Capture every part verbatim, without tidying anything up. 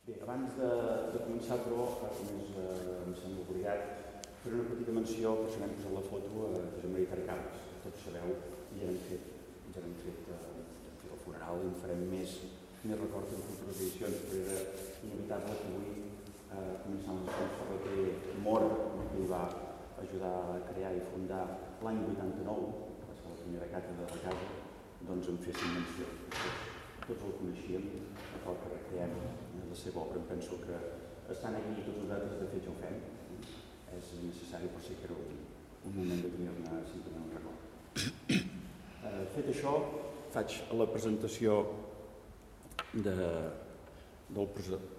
Bé, abans de, de començar, però, com és, eh, em sembla obligat, fer una petita menció, per si m'hem posat la foto, a Josep Maria Carcabas. Tots sabeu, ja hem fet, ja hem fet eh, el funeral, i en farem més, més records en futures edicions, però era inevitable que avui, eh, començant les coses Ferreter Mora, que hi va ajudar a crear i fundar l'any vuitanta-nou, va ser la primera càtedra de la casa, doncs em fessin menció. Tots el coneixíem, a qual que recreem la seva obra. Em penso que estan aquí tots nosaltres, de fet ja ho fem. És necessari, per si que era un, un moment de tenir-ne simplement un record. Eh, fet això, faig la presentació de, del president...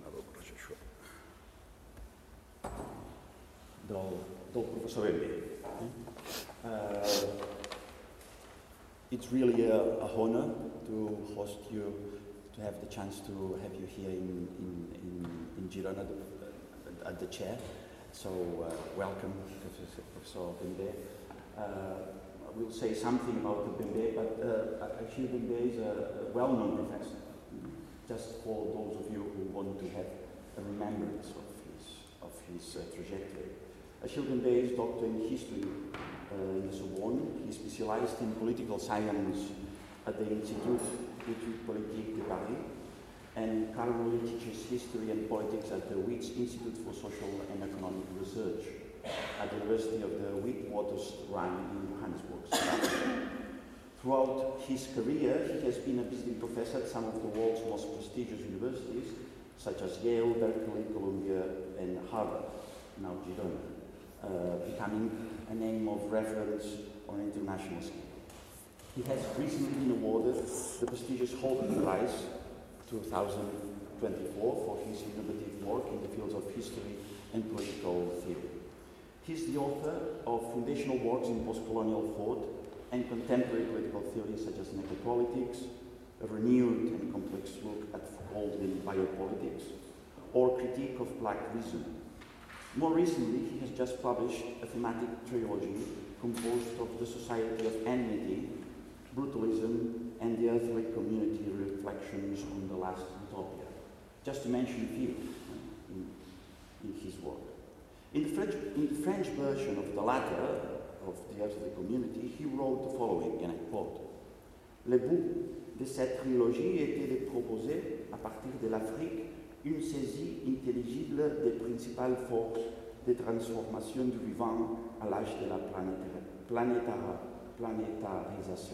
Del, del professor Bembe. Uh, it's really a, a honor to host you, to have the chance to have you here in, in, in, in Girona the, at the chair. So uh, welcome, Professor Bembe. Uh, I will say something about the Bembe, but uh, actually Bembe is a, a well-known professor. Just for those of you who want to have a remembrance of his, of his uh, trajectory. Achille Bembe is doctor in history uh, in the Sorbonne. He specialized in political science at the Institut d'Études Politiques de Paris, and currently teaches history and politics at the Wyss Institute for Social and Economic Research at the University of the Witwatersrand in Johannesburg. Throughout his career, he has been a visiting professor at some of the world's most prestigious universities, such as Yale, Berkeley, Columbia, and Harvard, now Girona, uh, becoming a name of reference on an international scale. He has recently been awarded the prestigious Holden Prize twenty twenty-four for his innovative work in the fields of history and political theory. He is the author of foundational works in post-colonial thought and contemporary political theories such as necropolitics, a renewed and complex look at Foucauldian biopolitics, or critique of black reason. More recently, he has just published a thematic trilogy composed of the Society of Enmity, Brutalism, and the Earthly Community Reflections on the Last Utopia, just to mention a few in, in his work. In the, French, in the French version of the latter, of the Earthly Community, he wrote the following, and I quote, Le but de cette trilogie était de proposer, à partir de l'Afrique, une saisie intelligible des principales forces de transformation du vivant à l'âge de la planétar planétarisation.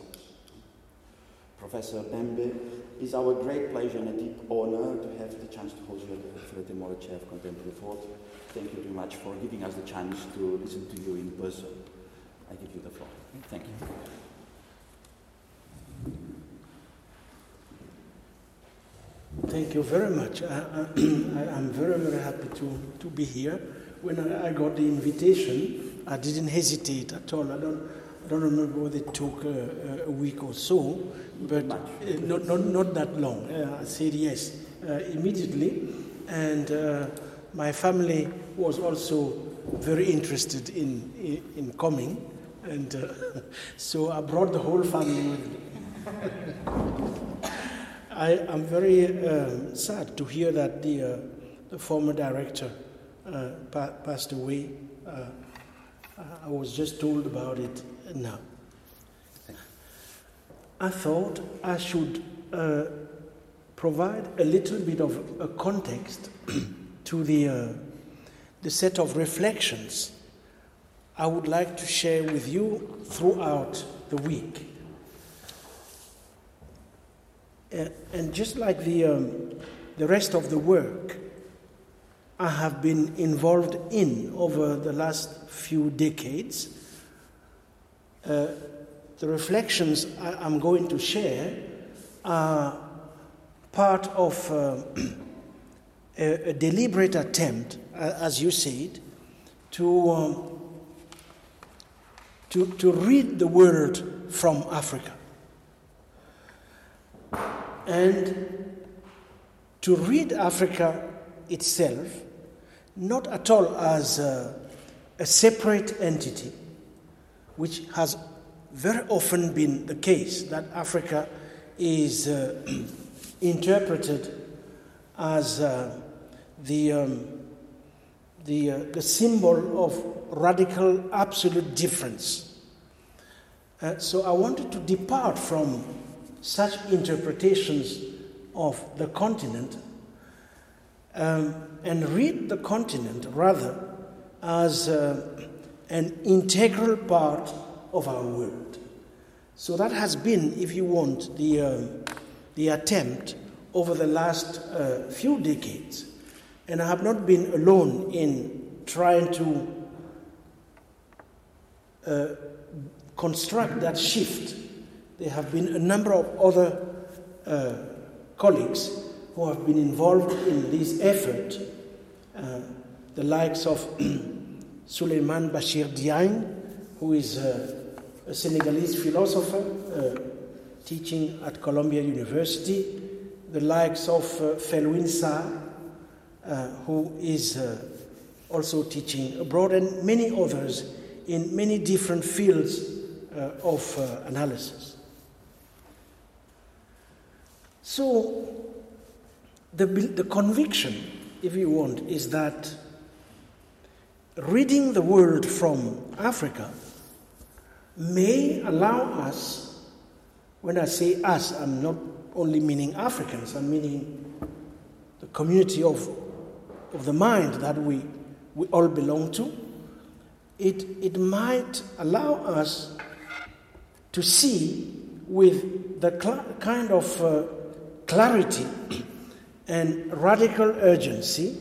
Professor Bembe, it's our great pleasure and a deep honor to have the chance to host you at the Ferreter Mora Chair of Contemporary Thought. Thank you very much for giving us the chance to listen to you in person. I give you the floor. Thank you. Thank you very much. I, I, I'm very, very happy to, to be here. When I, I got the invitation, I didn't hesitate at all. I don't, I don't remember whether it took uh, a week or so, but uh, not, not, not that long. Uh, I said yes uh, immediately, and uh, my family was also very interested in, in, in coming, and uh, so I brought the whole family with me. I am very uh, sad to hear that the, uh, the former director uh, pa passed away. Uh, I was just told about it now. I thought I should uh, provide a little bit of a context to the, uh, the set of reflections I would like to share with you throughout the week. Uh, and just like the, um, the rest of the work I have been involved in over the last few decades, uh, the reflections I, I'm going to share are part of uh, a, a deliberate attempt, uh, as you said, to, um, to, to read the world from Africa. And to read Africa itself, not at all as a, a separate entity, which has very often been the case, that Africa is uh, interpreted as uh, the, um, the, uh, the symbol of radical absolute difference. Uh, so I wanted to depart from such interpretations of the continent um, and read the continent rather as uh, an integral part of our world. So that has been, if you want, the, uh, the attempt over the last uh, few decades. And I have not been alone in trying to uh, construct that shift. There have been a number of other uh, colleagues who have been involved in this effort, uh, the likes of Souleymane Bachir Diagne, who is uh, a Senegalese philosopher uh, teaching at Columbia University, the likes of uh, Felwine Sarr, uh, who is uh, also teaching abroad, and many others in many different fields uh, of uh, analysis. So, the, the conviction, if you want, is that reading the world from Africa may allow us, when I say us, I'm not only meaning Africans, I'm meaning the community of, of the mind that we, we all belong to. It, it might allow us to see with the cl- kind of uh, clarity and radical urgency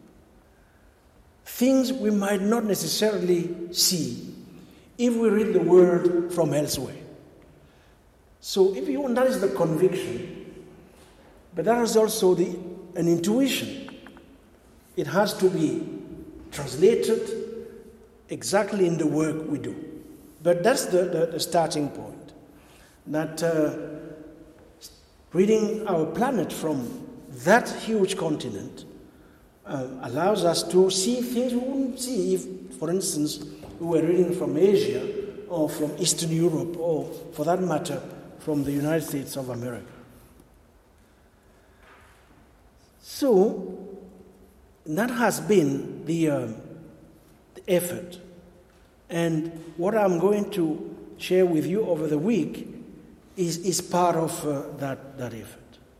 things we might not necessarily see if we read the world from elsewhere. So if you want, that is the conviction, but that is also the, an intuition. It has to be translated exactly in the work we do. But that's the, the, the starting point, that uh, reading our planet from that huge continent uh, allows us to see things we wouldn't see if, for instance, we were reading from Asia or from Eastern Europe or, for that matter, from the United States of America. So, that has been the, uh, the effort. And what I'm going to share with you over the week is, is part of uh, that, that effort.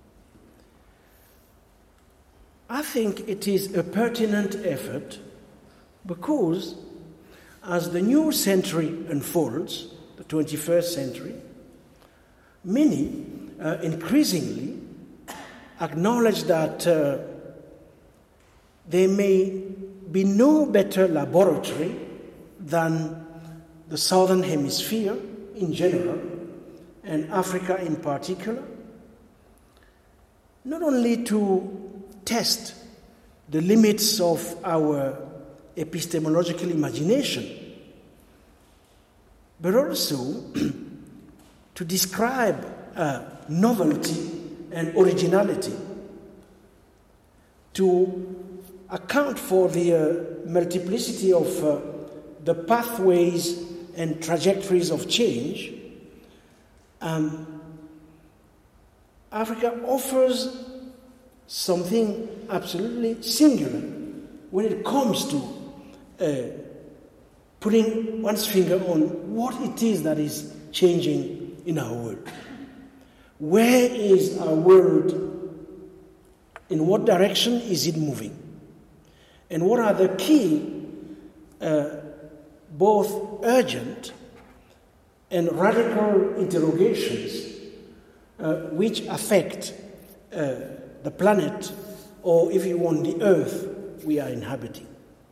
I think it is a pertinent effort because as the new century unfolds, the twenty-first century, many uh, increasingly acknowledge that uh, there may be no better laboratory than the Southern Hemisphere in general, and Africa in particular, not only to test the limits of our epistemological imagination, but also to describe uh, novelty and originality, to account for the uh, multiplicity of uh, the pathways and trajectories of change. Um, Africa offers something absolutely singular when it comes to uh, putting one's finger on what it is that is changing in our world. Where is our world? In what direction is it moving? And what are the key, uh, both urgent and radical interrogations uh, which affect uh, the planet, or if you want, the earth we are inhabiting?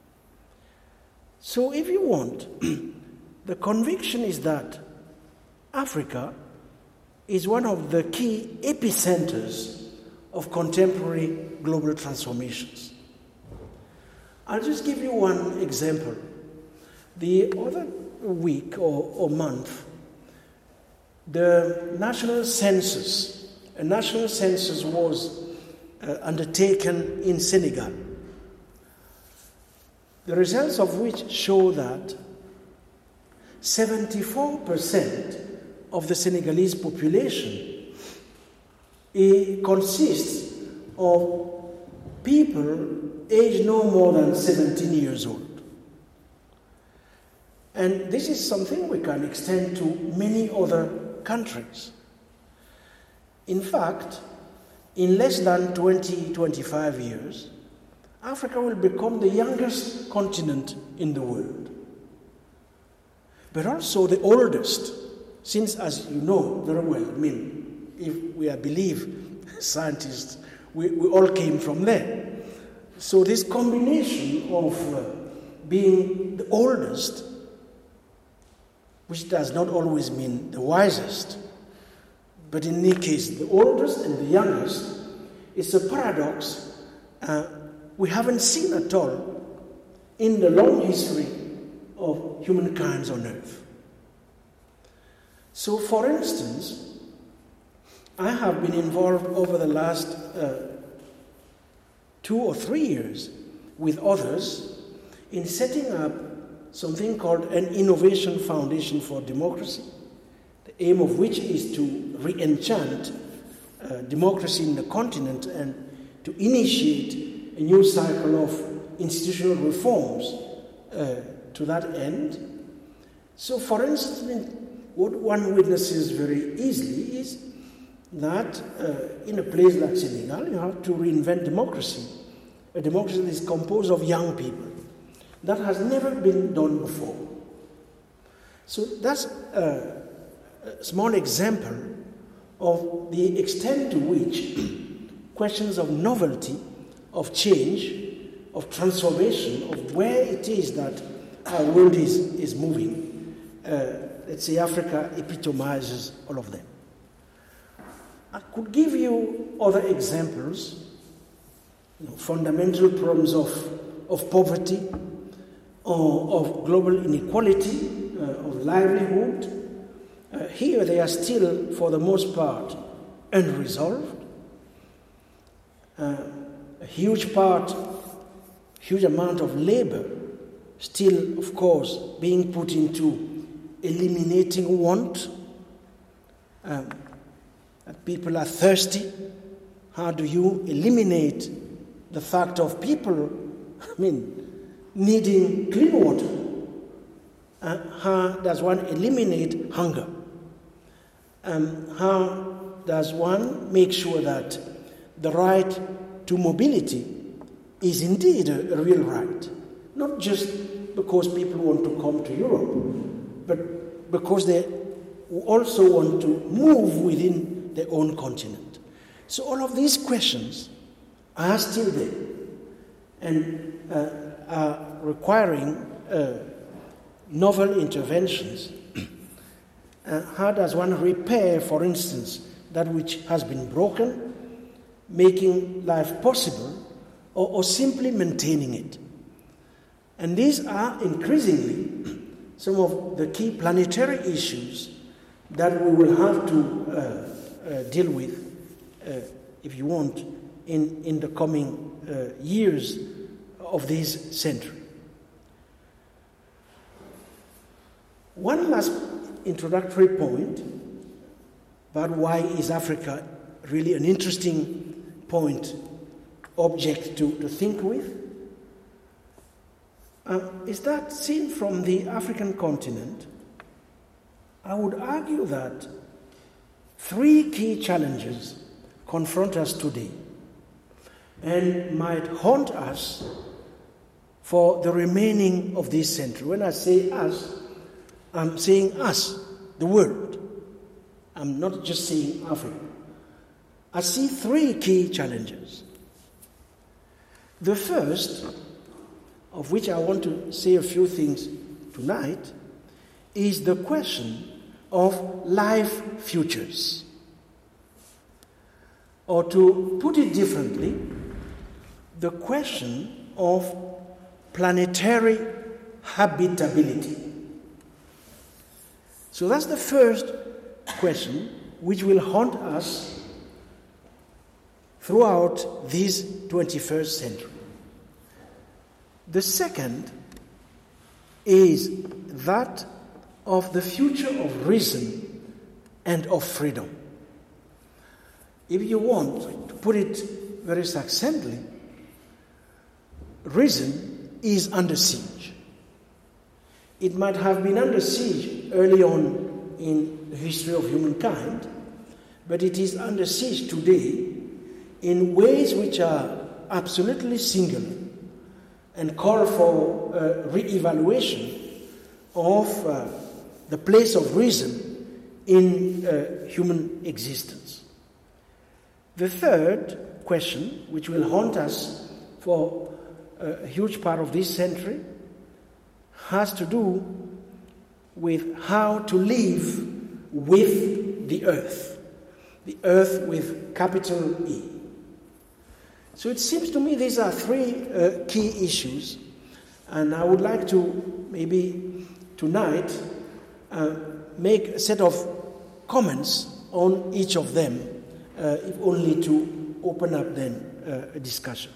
So if you want, the conviction is that Africa is one of the key epicenters of contemporary global transformations. I'll just give you one example. The other week or, or month, the national census, a national census was uh, undertaken in Senegal, the results of which show that seventy-four percent of the Senegalese population it consists of people aged no more than seventeen years old. And this is something we can extend to many other countries. In fact, in less than twenty to twenty-five years, Africa will become the youngest continent in the world, but also the oldest, since, as you know very well, I mean, if we believe scientists, we, we all came from there. So this combination of uh, being the oldest, which does not always mean the wisest, but in any case, the oldest and the youngest, is a paradox uh, we haven't seen at all in the long history of humankind on earth. So, for instance, I have been involved over the last uh, two or three years with others in setting up something called an Innovation Foundation for Democracy, the aim of which is to re-enchant uh, democracy in the continent and to initiate a new cycle of institutional reforms uh, to that end. So, for instance, what one witnesses very easily is that uh, in a place like Senegal, you have to reinvent democracy, a democracy that is composed of young people. That has never been done before. So that's a, a small example of the extent to which questions of novelty, of change, of transformation, of where it is that our world is, is moving, uh, let's say Africa epitomizes all of them. I could give you other examples, you know, fundamental problems of, of poverty, or of global inequality, uh, of livelihood. Uh, here they are still, for the most part, unresolved. Uh, a huge part, huge amount of labor still, of course, being put into eliminating want. Um, people are thirsty. How do you eliminate the fact of people, I mean, needing clean water? Uh, how does one eliminate hunger? Um, how does one make sure that the right to mobility is indeed a, a real right? Not just because people want to come to Europe, but because they also want to move within their own continent. So all of these questions are still there and uh, are requiring uh, novel interventions. Uh, how does one repair, for instance, that which has been broken, making life possible, or, or simply maintaining it? And these are increasingly some of the key planetary issues that we will have to uh, uh, deal with, uh, if you want, in, in the coming uh, years of this century. One last introductory point about why is Africa really an interesting point, object to, to think with, uh, is that seen from the African continent, I would argue that three key challenges confront us today and might haunt us for the remaining of this century. When I say us, I'm saying us, the world. I'm not just saying Africa. I see three key challenges. The first, of which I want to say a few things tonight, is the question of life futures. Or to put it differently, the question of planetary habitability. So that's the first question which will haunt us throughout this twenty-first century. The second is that of the future of reason and of freedom. If you want to put it very succinctly, reason is under siege. It might have been under siege early on in the history of humankind, but it is under siege today in ways which are absolutely singular and call for uh, re-evaluation of uh, the place of reason in uh, human existence. The third question, which will haunt us for a huge part of this century, has to do with how to live with the earth, the earth with capital E. So it seems to me these are three uh, key issues, and I would like to maybe tonight uh, make a set of comments on each of them, uh, if only to open up then uh, a discussion.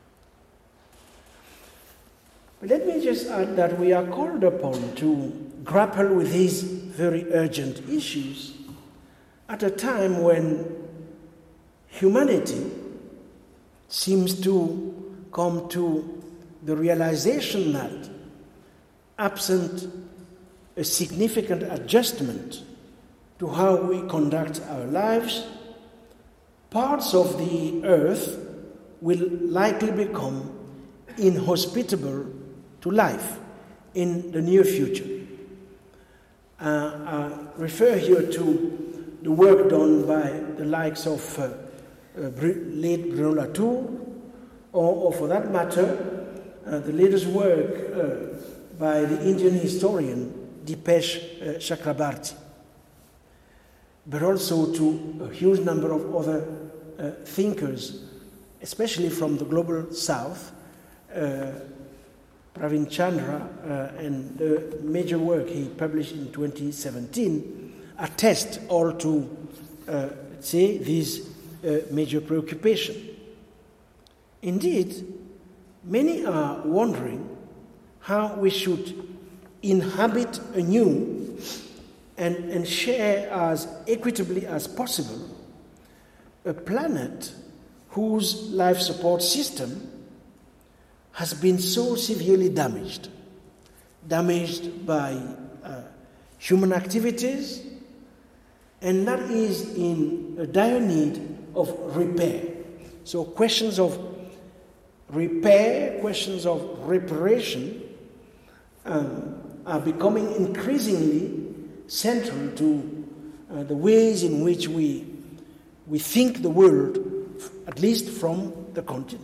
But let me just add that we are called upon to grapple with these very urgent issues at a time when humanity seems to come to the realization that, absent a significant adjustment to how we conduct our lives, parts of the earth will likely become inhospitable to life in the near future. Uh, I refer here to the work done by the likes of uh, uh, late Bruno Latour, or, or for that matter, uh, the latest work uh, by the Indian historian Dipesh uh, Chakrabarti, but also to a huge number of other uh, thinkers, especially from the global south, uh, Praveen Chandra uh, and the major work he published in twenty seventeen attest all to, uh, say, this uh, major preoccupation. Indeed, many are wondering how we should inhabit anew and, and share as equitably as possible a planet whose life support system has been so severely damaged, damaged by uh, human activities, and that is in a dire need of repair. So questions of repair, questions of reparation um, are becoming increasingly central to uh, the ways in which we, we think the world, at least from the continent.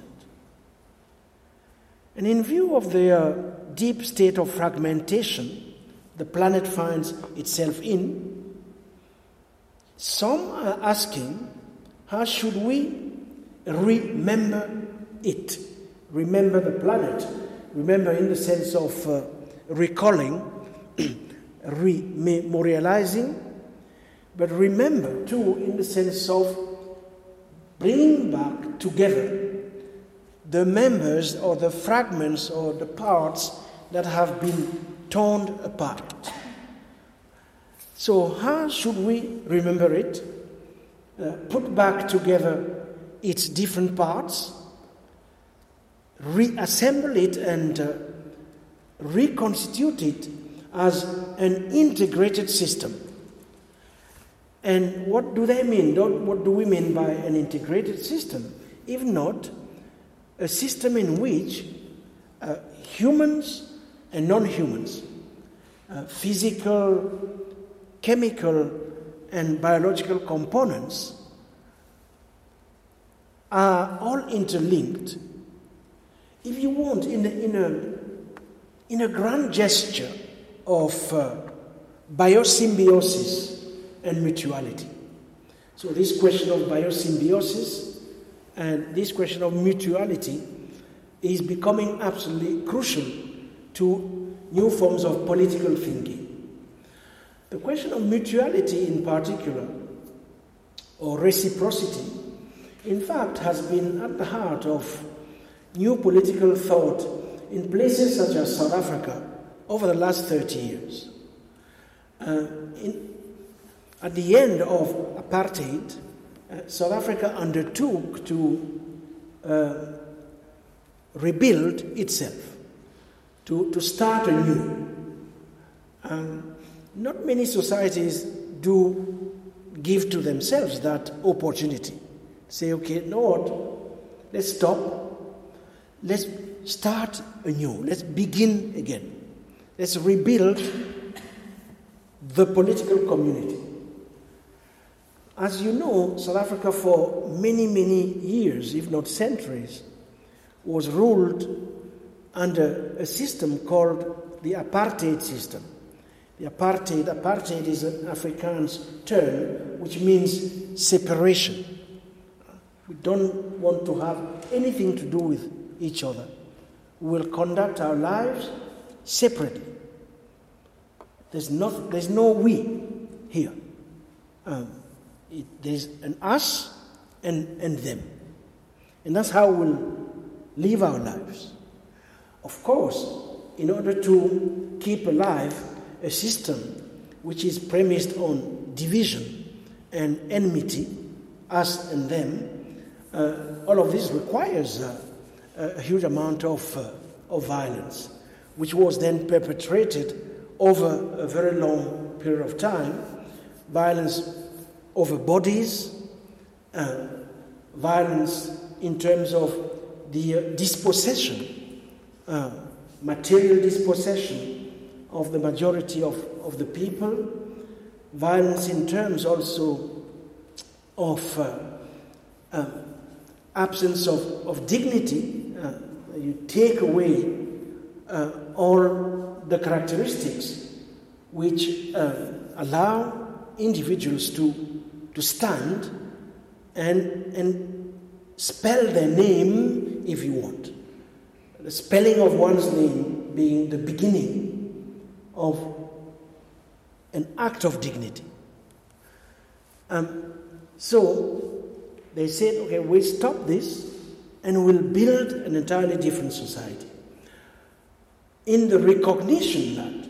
And in view of the uh, deep state of fragmentation the planet finds itself in, some are asking, how should we remember it? Remember the planet. Remember in the sense of uh, recalling, rememorializing, but remember too in the sense of bringing back together the members or the fragments or the parts that have been torn apart. So how should we remember it? Uh, put back together its different parts, reassemble it and uh, reconstitute it as an integrated system. And what do they mean? What do we mean by an integrated system? If not, a system in which uh, humans and non-humans, uh, physical, chemical, and biological components are all interlinked. If you want, in a, in a, in a grand gesture of uh, biosymbiosis and mutuality. So this question of biosymbiosis and this question of mutuality is becoming absolutely crucial to new forms of political thinking. The question of mutuality in particular, or reciprocity, in fact has been at the heart of new political thought in places such as South Africa over the last thirty years. Uh, in, at the end of apartheid, uh, South Africa undertook to uh, rebuild itself, to, to start anew. Um, not many societies do give to themselves that opportunity. Say, okay, Lord, let's stop. Let's start anew. Let's begin again. Let's rebuild the political community. As you know, South Africa for many, many years, if not centuries, was ruled under a system called the apartheid system. The apartheid, apartheid is an Afrikaans term which means separation. We don't want to have anything to do with each other. We will conduct our lives separately. There's no, there's no we here. Um, it, there's an us and, and them. And that's how we'll live our lives. Of course, in order to keep alive a system which is premised on division and enmity, us and them, uh, all of this requires uh, a huge amount of, uh, of violence, which was then perpetrated over a very long period of time. Violence over bodies, uh, violence in terms of the uh, dispossession, uh, material dispossession of the majority of, of the people, violence in terms also of uh, uh, absence of, of dignity. Uh, you take away uh, all the characteristics which uh, allow individuals to, to stand and, and spell their name if you want. The spelling of one's name being the beginning of an act of dignity. Um, so they said, okay, we'll stop this and we'll build an entirely different society. In the recognition that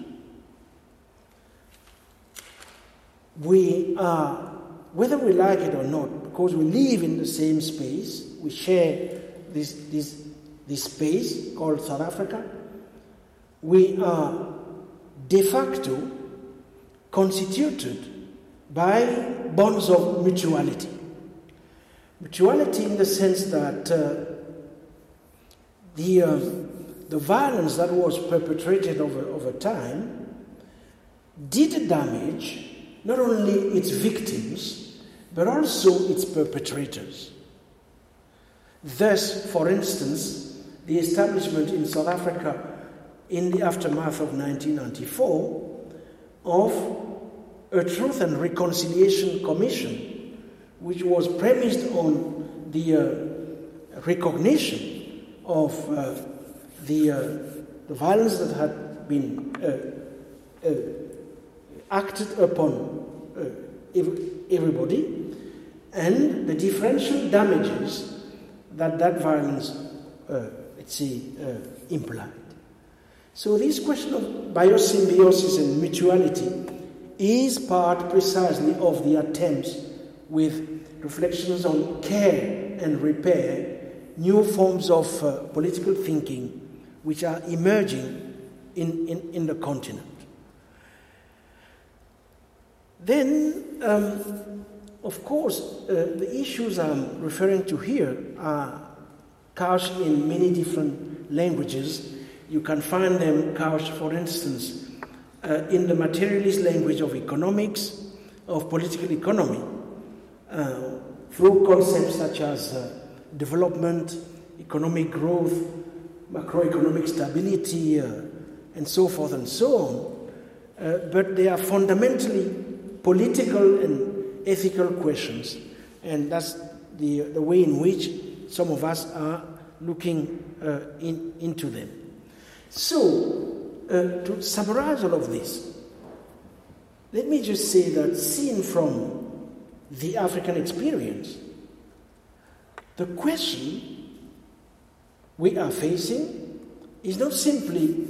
we are, whether we like it or not, because we live in the same space, we share this, this, this space called South Africa, we are de facto constituted by bonds of mutuality. Mutuality in the sense that uh, the, uh, the violence that was perpetrated over, over time did damage not only its victims, but also its perpetrators. Thus, for instance, the establishment in South Africa in the aftermath of nineteen ninety-four of a Truth and Reconciliation Commission, which was premised on the uh, recognition of uh, the, uh, the violence that had been uh, uh, acted upon uh, everybody, and the differential damages that that violence, uh, let's say, uh, implied. So this question of biosymbiosis and mutuality is part precisely of the attempts with reflections on care and repair, new forms of uh, political thinking which are emerging in, in, in the continent. Then, um, of course, uh, the issues I'm referring to here are couched in many different languages. You can find them couched, for instance, uh, in the materialist language of economics, of political economy, uh, through concepts such as uh, development, economic growth, macroeconomic stability, uh, and so forth and so on. Uh, but they are fundamentally political and ethical questions, and that's the, the way in which some of us are looking uh, in, into them. So, uh, to summarize all of this, let me just say that seen from the African experience, the question we are facing is not simply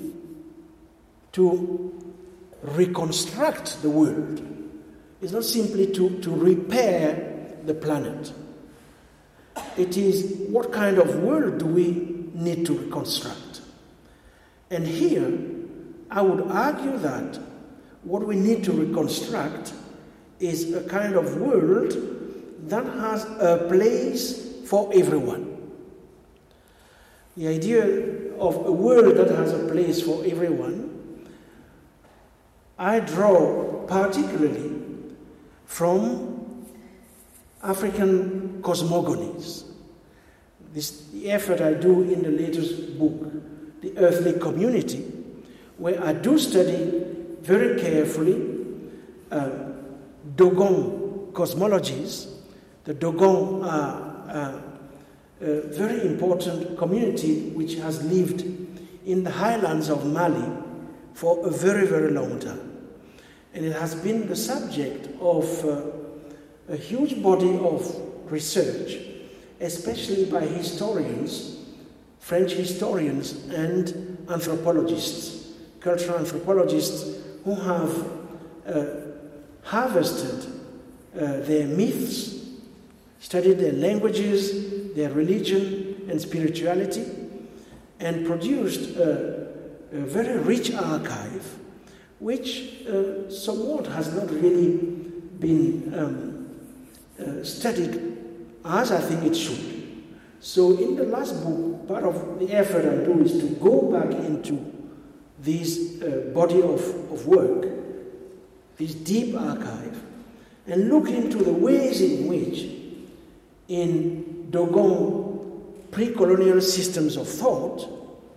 to reconstruct the world. It's not simply to, to repair the planet. It is what kind of world do we need to reconstruct. And here, I would argue that what we need to reconstruct is a kind of world that has a place for everyone. The idea of a world that has a place for everyone, I draw particularly from African cosmogonies. This the effort I do in the latest book, The Earthly Community, where I do study very carefully uh, Dogon cosmologies. The Dogon are uh, a very important community which has lived in the highlands of Mali for a very, very long time. And it has been the subject of uh, a huge body of research, especially by historians, French historians and anthropologists, cultural anthropologists who have uh, harvested uh, their myths, studied their languages, their religion and spirituality, and produced a, a very rich archive, which uh, somewhat has not really been um, uh, studied as I think it should. So in the last book, part of the effort I do is to go back into this uh, body of, of work, this deep archive, and look into the ways in which in Dogon pre-colonial systems of thought,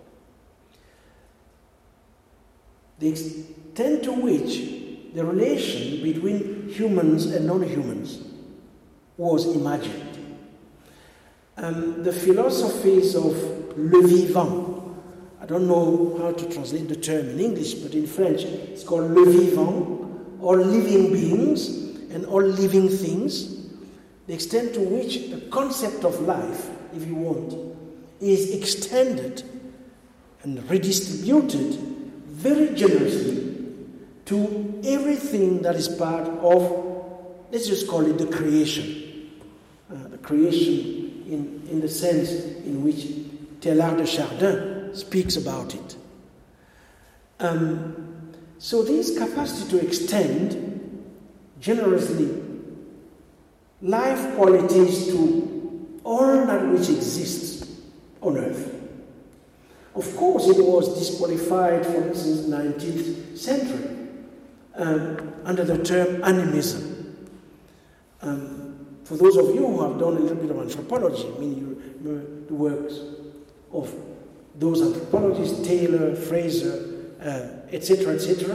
the extent to which the relation between humans and non-humans was imagined. Um, the philosophies of le vivant, I don't know how to translate the term in English, but in French it's called le vivant, all living beings and all living things, the extent to which the concept of life, if you want, is extended and redistributed very generously to everything that is part of, let's just call it the creation. Uh, the creation in, in the sense in which Teilhard de Chardin speaks about it. Um, so this capacity to extend generously life qualities to all that which exists on earth. Of course, it was disqualified, for instance, in the nineteenth century um, under the term animism. Um, for those of you who have done a little bit of anthropology, I mean, you remember the works of those anthropologists, Taylor, Fraser, uh, et cetera, et cetera.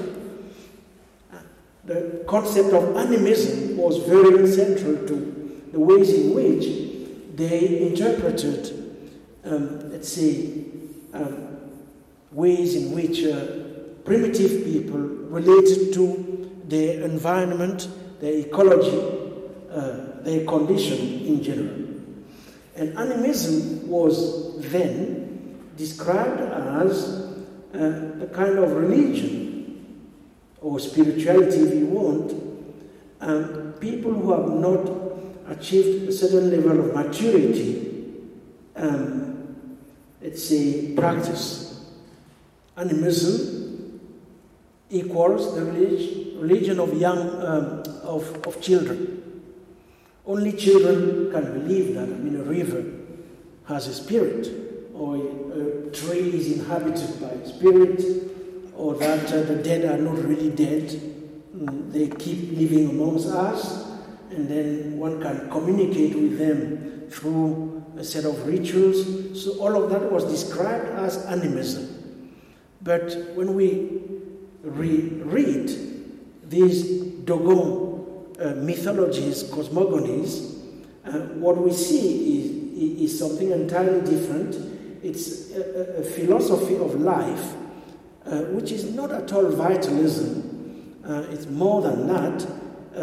The concept of animism was very central to the ways in which they interpreted, um, let's say, um, ways in which uh, primitive people related to their environment, their ecology, uh, their condition in general. And animism was then described as uh, a kind of religion or spirituality, if you want, um, people who have not achieved a certain level of maturity, um, let's say, practice. Animism equals the religion, religion of young, um, of, of children. Only children can believe that. I mean, a river has a spirit, or a, a tree is inhabited by a spirit, or that uh, the dead are not really dead. Mm, they keep living amongst us, and then one can communicate with them through a set of rituals. So all of that was described as animism. But when we reread these Dogon uh, mythologies, cosmogonies, uh, what we see is, is something entirely different. It's a, a philosophy of life Uh, which is not at all vitalism. Uh, it's more than that, uh,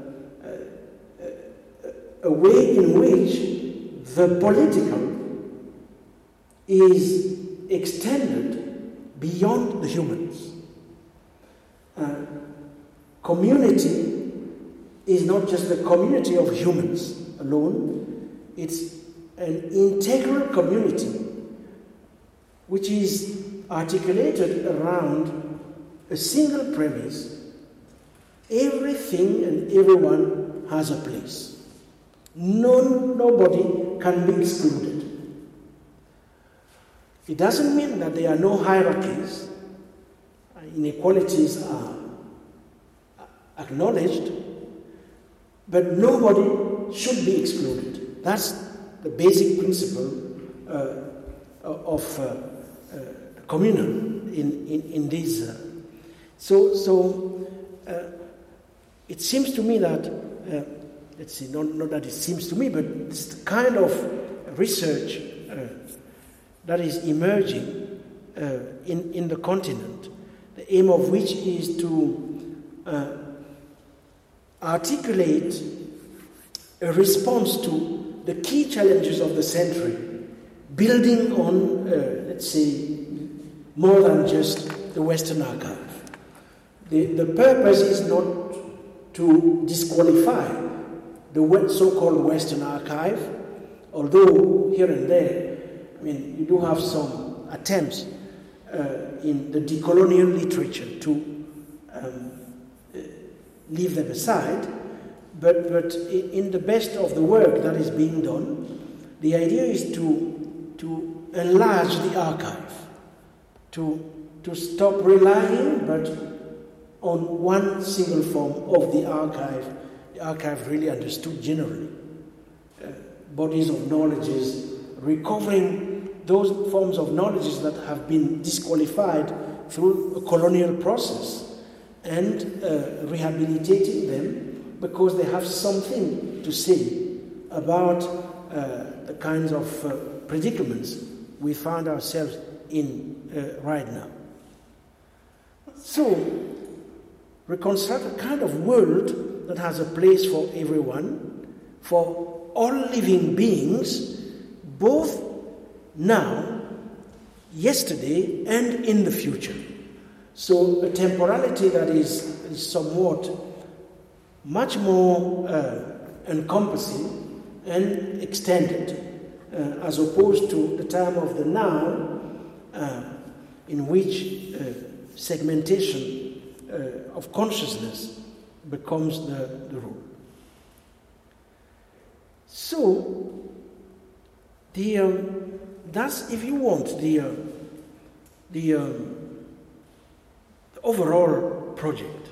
uh, a way in which the political is extended beyond the humans. Uh, community is not just the community of humans alone, it's an integral community which is articulated around a single premise: everything and everyone has a place. None, nobody can be excluded. It doesn't mean that there are no hierarchies. Inequalities are acknowledged, but nobody should be excluded. That's the basic principle uh, of uh, uh, communal in, in, in these. Uh, so so uh, it seems to me that, uh, let's see, not, not that it seems to me, but it's the kind of research uh, that is emerging uh, in, in the continent, the aim of which is to uh, articulate a response to the key challenges of the century, building on, uh, let's say, more than just the Western archive. The, the purpose is not to disqualify the so-called Western archive, although here and there, I mean, you do have some attempts uh, in the decolonial literature to um, uh, leave them aside, but, but in the best of the work that is being done, the idea is to, to enlarge the archive, to, to stop relying but on one single form of the archive, the archive really understood generally, uh, bodies of knowledges, recovering those forms of knowledges that have been disqualified through a colonial process and uh, rehabilitating them because they have something to say about uh, the kinds of uh, predicaments we find ourselves in uh, right now. So, reconstruct a kind of world that has a place for everyone, for all living beings, both now, yesterday, and in the future. So a temporality that is, is somewhat much more uh, encompassing and extended, uh, as opposed to the time of the now, uh, in which uh, segmentation uh, of consciousness becomes the, the rule. So, the um, that's, if you want, the uh, the, um, the overall project.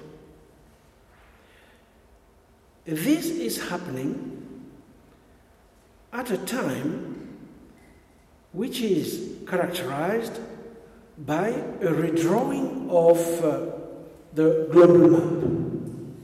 This is happening at a time which is characterized by a redrawing of uh, the global map.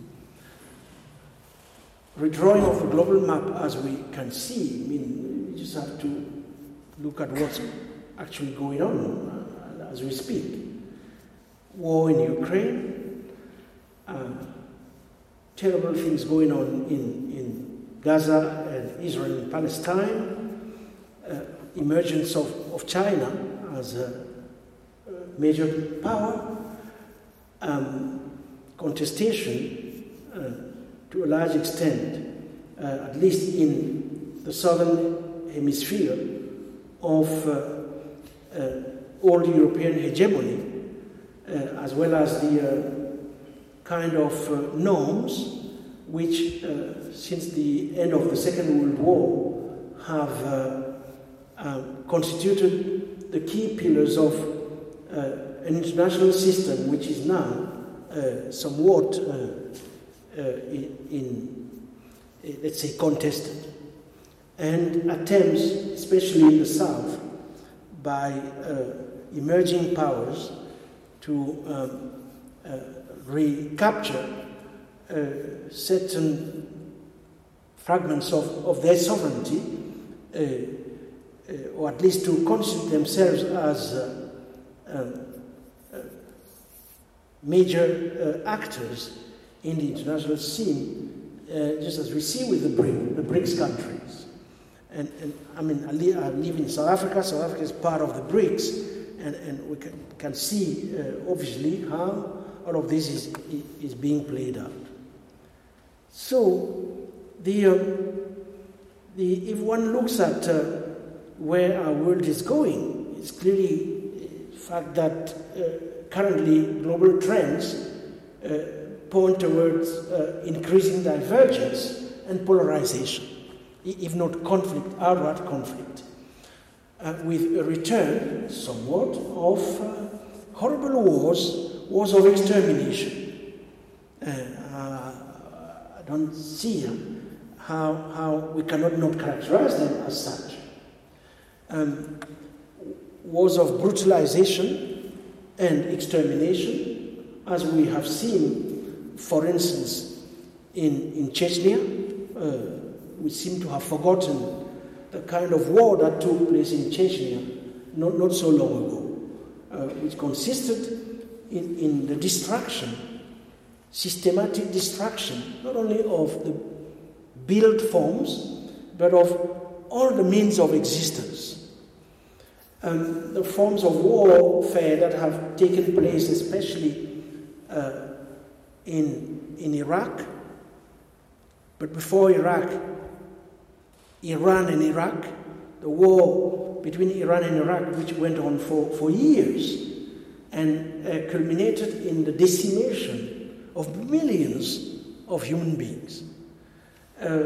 Redrawing of the global map, as we can see, I mean, we just have to look at what's actually going on uh, as we speak. War in Ukraine, uh, terrible things going on in, in Gaza and Israel and Palestine, uh, emergence of, of China as a major power, um, contestation uh, to a large extent, uh, at least in the southern hemisphere, of uh, uh, old European hegemony, uh, as well as the uh, kind of uh, norms which, uh, since the end of the Second World War, have uh, uh, constituted the key pillars of uh, an international system which is now uh, somewhat, uh, uh, in, in uh, let's say, contested. And attempts, especially in the South, by uh, emerging powers to um, uh, recapture uh, certain fragments of, of their sovereignty, uh, uh, or at least to constitute themselves as uh, um, uh, major uh, actors in the international scene, uh, just as we see with the BRIC, the BRICS countries. And, and I mean, I live, I live in South Africa. South Africa is part of the BRICS, and, and we can, can see, uh, obviously, how all of this is, is being played out. So, the, um, the, if one looks at uh, where our world is going, it's clearly fact that uh, currently global trends uh, point towards uh, increasing divergence and polarization, if not conflict, outright conflict, uh, with a return somewhat of uh, horrible wars, wars of extermination. Uh, uh, I don't see how, how we cannot not characterize them as such. Um, wars of brutalization and extermination, as we have seen, for instance, in, in Chechnya. Uh, we seem to have forgotten the kind of war that took place in Chechnya not, not so long ago, uh, which consisted in, in the destruction, systematic destruction, not only of the built forms, but of all the means of existence. Um, the forms of warfare that have taken place, especially uh, in, in Iraq, but before Iraq, Iran and Iraq, the war between Iran and Iraq, which went on for, for years and uh, culminated in the decimation of millions of human beings. Uh,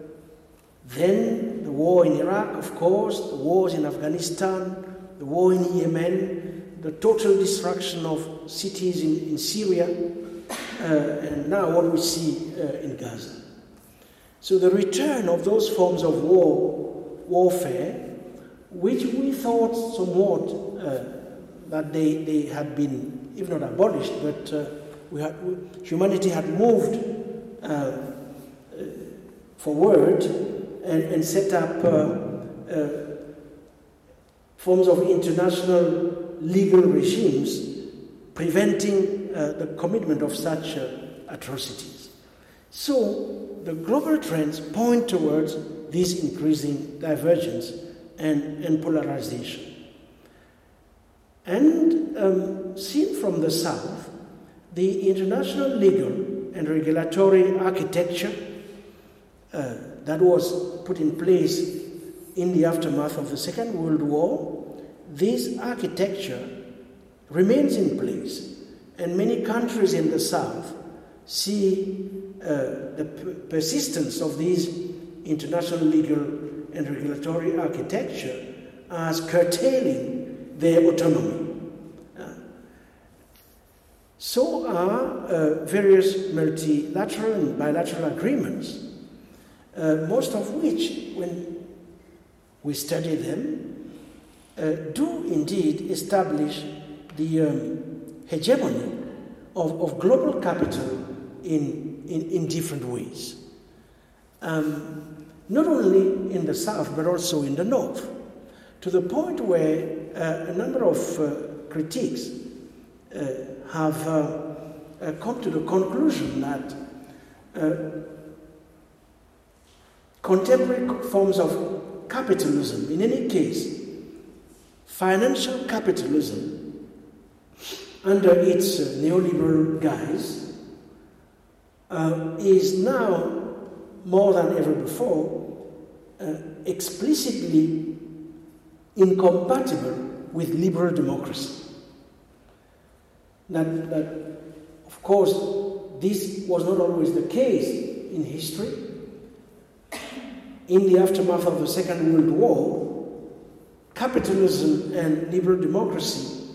then the war in Iraq, of course, the wars in Afghanistan, the war in Yemen, the total destruction of cities in, in Syria, uh, and now what we see uh, in Gaza. So the return of those forms of war, warfare, which we thought somewhat uh, that they, they had been, if not abolished, but uh, we had, we, humanity had moved uh, uh, forward and, and set up uh, uh, forms of international legal regimes preventing uh, the commitment of such uh, atrocities. So the global trends point towards this increasing divergence and, and polarization. And um, seen from the South, the international legal and regulatory architecture uh, that was put in place in the aftermath of the Second World War, this architecture remains in place, and many countries in the South see Uh, the p- persistence of these international legal and regulatory architecture as curtailing their autonomy. Uh, so are uh, various multilateral and bilateral agreements, uh, most of which, when we study them, uh, do indeed establish the um, hegemony of, of global capital in In, in different ways. Um, not only in the South, but also in the North, to the point where uh, a number of uh, critics uh, have uh, uh, come to the conclusion that uh, contemporary forms of capitalism, in any case, financial capitalism, under its uh, neoliberal guise, Uh, is now, more than ever before, uh, explicitly incompatible with liberal democracy. That, that, of course, this was not always the case in history. In the aftermath of the Second World War, capitalism and liberal democracy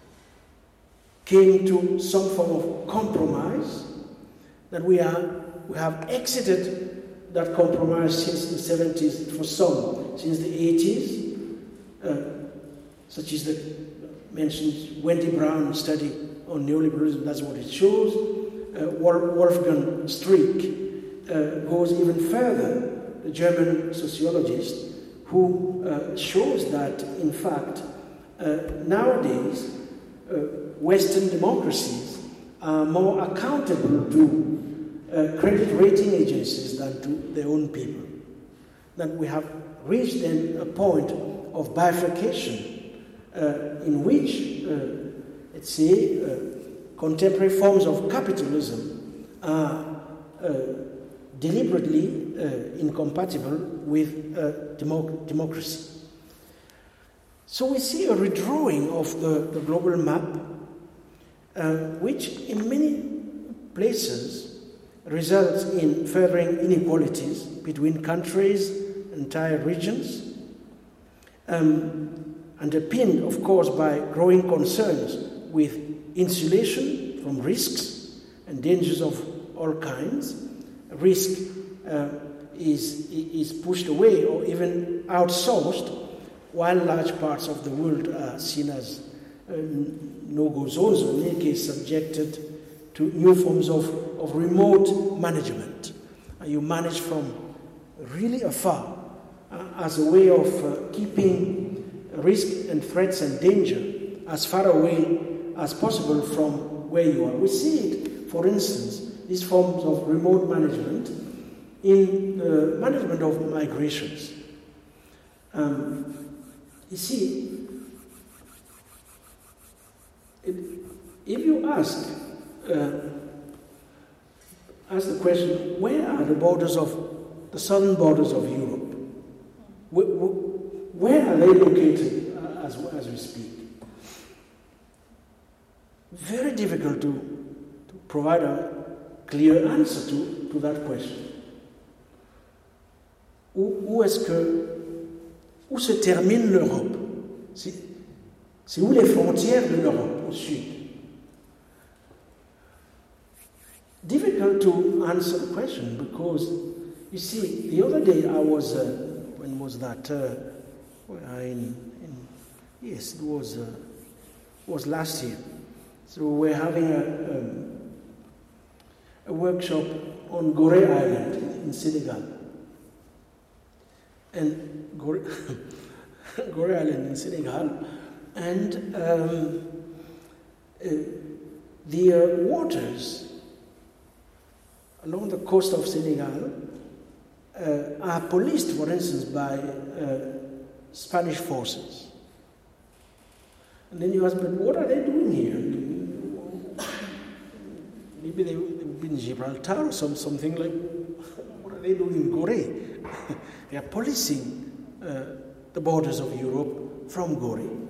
came to some form of compromise. That we are, we have exited that compromise since the seventies, for some, since the eighties, uh, such as the mentioned Wendy Brown study on neoliberalism, that's what it shows. Uh, Wolfgang Streeck uh, goes even further, the German sociologist, who uh, shows that, in fact, uh, nowadays, uh, Western democracies are more accountable to uh, credit rating agencies than to their own people. That we have reached then a point of bifurcation uh, in which, uh, let's say, uh, contemporary forms of capitalism are uh, deliberately uh, incompatible with uh, democ- democracy. So we see a redrawing of the, the global map, uh, which in many places results in furthering inequalities between countries, entire regions, um, underpinned, of course, by growing concerns with insulation from risks and dangers of all kinds. Risk uh, is, is pushed away or even outsourced, while large parts of the world are seen as uh, no-go zones, or in any case subjected to new forms of, of remote management. Uh, you manage from really afar uh, as a way of uh, keeping risk and threats and danger as far away as possible from where you are. We see it, for instance, these forms of remote management in the management of migrations. Um, you see, it, if you ask, uh, ask the question, where are the borders of, the southern borders of Europe? Where, where are they located uh, as, as we speak? Very difficult to, to provide a clear answer to, to that question. Où, où est-ce que, où se termine l'Europe? C'est, c'est où les frontières de l'Europe au sud? Difficult to answer the question because, you see, the other day I was, uh, when was that? Uh, in, in, yes, it was, uh, was last year. So we're having a, um, a workshop on Gorée Island in Senegal. And Gorée, Gorée Island in Senegal. And um, uh, the uh, waters along the coast of Senegal uh, are policed, for instance, by uh, Spanish forces. And then you ask, but what are they doing here? Maybe they, they've been in Gibraltar or some, something like, what are they doing in Gorée? They are policing uh, the borders of Europe from Gorée.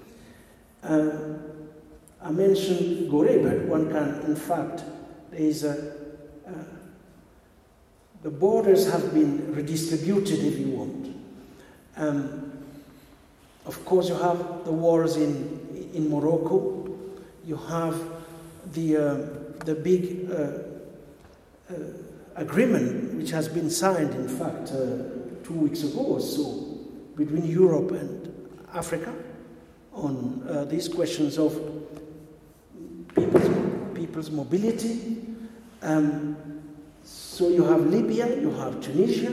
Uh, I mentioned Gorée, but one can, in fact, there is a, uh, the borders have been redistributed, if you want. Um, of course, you have the wars in, in Morocco, you have the uh, the big uh, uh, agreement which has been signed, in fact, uh, two weeks ago or so, between Europe and Africa on uh, these questions of people's, people's mobility. Um, so you have Libya, you have Tunisia,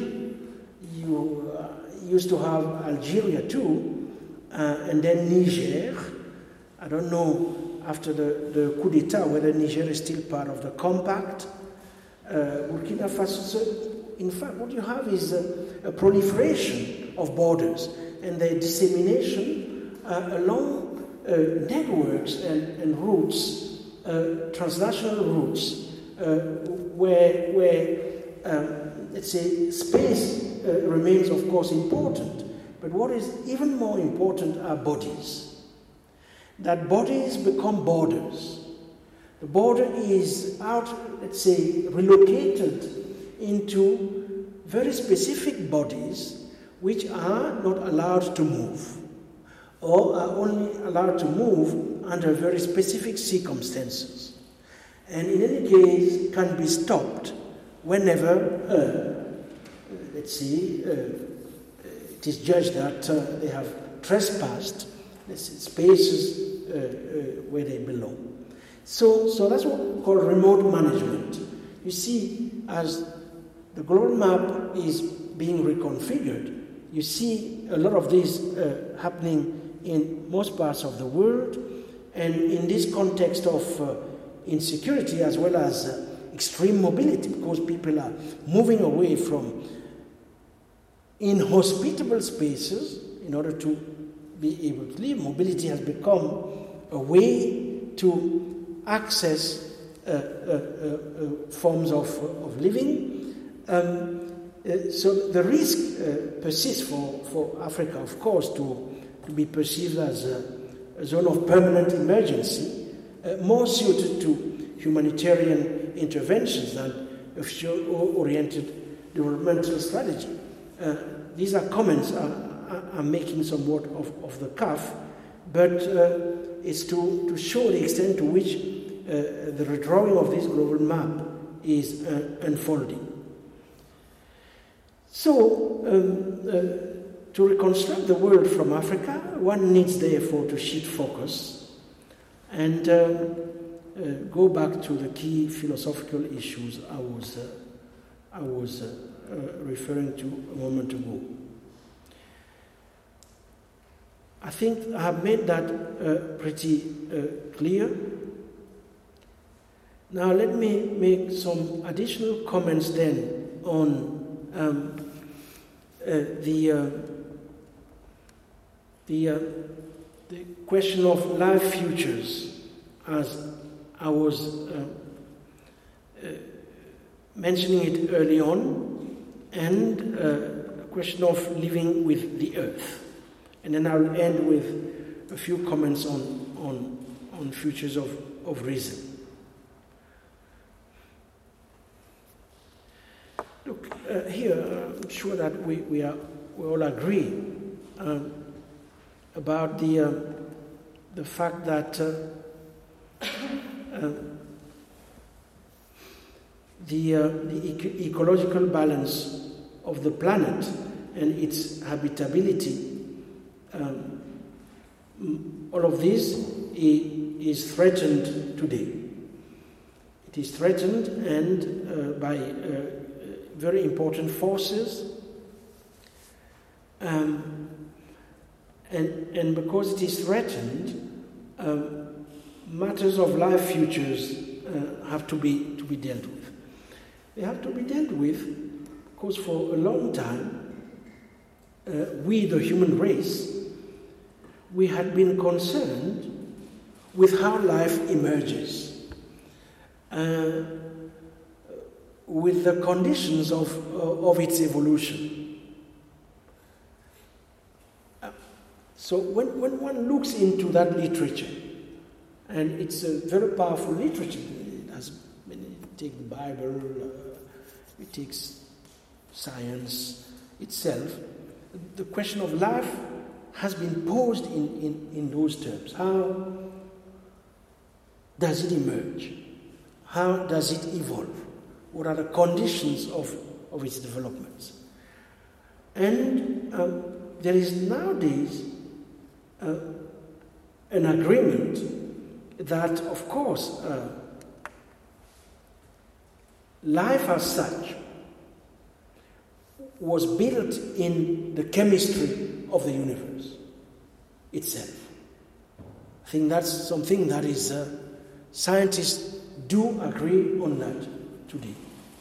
you uh, used to have Algeria too, uh, and then Niger. I don't know after the, the coup d'etat, whether Niger is still part of the compact. Uh, Burkina Faso. So in fact, what you have is a, a proliferation of borders and their dissemination uh, along uh, networks and, and routes, uh, transnational routes, uh, where, where um, let's say, space uh, remains, of course, important. But what is even more important are bodies. That bodies become borders. The border is out, let's say, relocated into very specific bodies which are not allowed to move, or are only allowed to move under very specific circumstances. And in any case, can be stopped whenever, uh, let's see, uh, it is judged that uh, they have trespassed spaces uh, uh, where they belong. So, so that's what we call remote management. You see, as the global map is being reconfigured, you see a lot of this uh, happening in most parts of the world, and in this context of uh, insecurity as well as uh, extreme mobility, because people are moving away from inhospitable spaces in order to be able to live. Mobility has become a way to access uh, uh, uh, forms of, of living. Um, uh, so the risk uh, persists for, for Africa, of course, to to be perceived as a, a zone of permanent emergency, uh, more suited to humanitarian interventions than a future-oriented developmental strategy. Uh, these are comments I'm making somewhat of, of the cuff, but uh, it's to, to show the extent to which uh, the redrawing of this global map is uh, unfolding. So, um, uh, to reconstruct the world from Africa, one needs therefore to shift focus and um, uh, go back to the key philosophical issues I was, uh, I was uh, uh, referring to a moment ago. I think I have made that uh, pretty uh, clear. Now let me make some additional comments then on um, uh, the, uh, the, uh, the question of life futures, as I was uh, uh, mentioning it early on, and uh, the question of living with the earth. And then I'll end with a few comments on, on, on futures of, of reason. Look, uh, here, I'm sure that we, we, are, we all agree um, about the, uh, the fact that uh, uh, the, uh, the eco- ecological balance of the planet and its habitability, Um, all of this is threatened today. It is threatened and uh, by uh, very important forces, um, and, and because it is threatened, um, matters of life futures uh, have to be to be dealt with. They have to be dealt with because for a long time, uh, we, the human race, we had been concerned with how life emerges, uh, with the conditions of, uh, of its evolution. Uh, so when, when one looks into that literature, and it's a very powerful literature, it has, it takes the Bible, uh, it takes science itself, the question of life has been posed in, in, in those terms. How does it emerge? How does it evolve? What are the conditions of, of its developments? And um, there is nowadays uh, an agreement that, of course, uh, life as such was built in the chemistry of the universe itself. I think that's something that is, uh, scientists do agree on that today.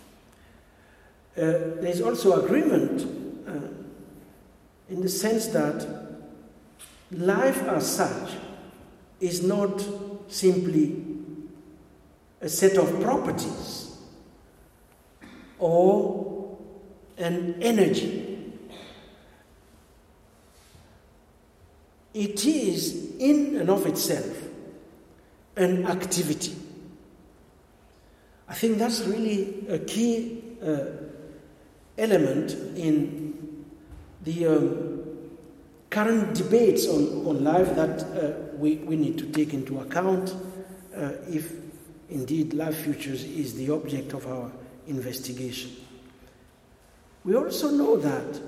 Uh, there's also agreement uh, in the sense that life as such is not simply a set of properties or an energy. It is, in and of itself, an activity. I think that's really a key uh, element in the um, current debates on, on life that uh, we, we need to take into account uh, if indeed life futures is the object of our investigation. We also know that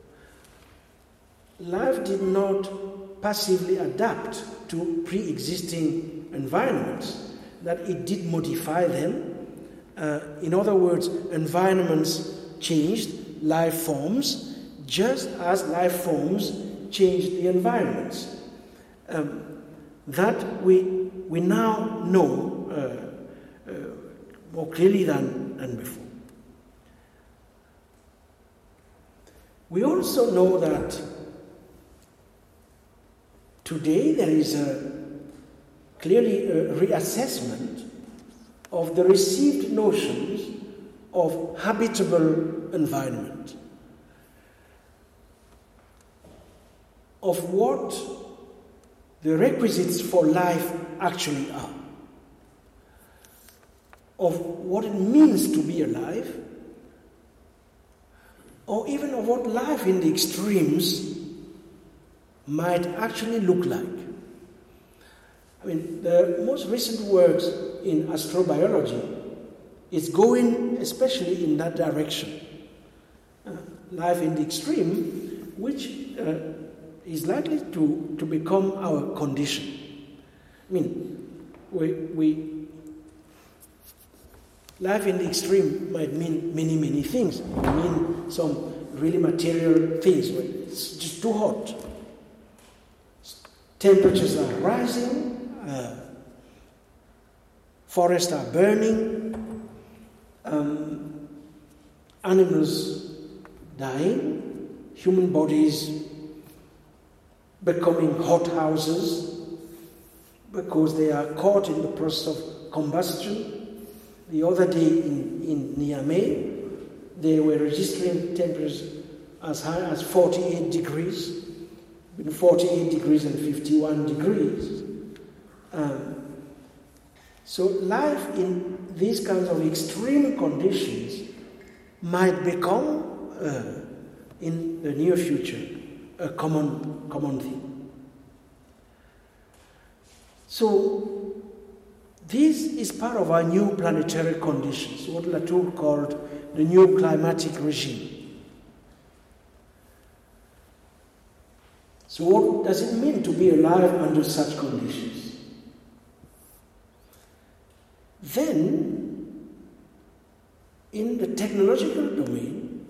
life did not passively adapt to pre-existing environments, that it did modify them. Uh, in other words, environments changed life forms just as life forms changed the environments. Um, that we, we now know uh, uh, more clearly than, than before. We also know that today there is a, clearly a reassessment of the received notions of habitable environment, of what the requisites for life actually are, of what it means to be alive, or even of what life in the extremes might actually look like. I mean, the most recent works in astrobiology is going especially in that direction. Uh, life in the extreme, which uh, is likely to, to become our condition. I mean, we, we life in the extreme might mean many, many things. It might mean some really material things. It's just too hot. Temperatures are rising. Uh, forests are burning. Um, animals dying. Human bodies becoming hothouses because they are caught in the process of combustion. The other day in, in Niamey, they were registering temperatures as high as forty-eight degrees, between forty-eight degrees and fifty-one degrees. Um, so life in these kinds of extreme conditions might become, uh, in the near future, a common, common thing. So, this is part of our new planetary conditions, what Latour called the new climatic regime. So what does it mean to be alive under such conditions? Then, in the technological domain,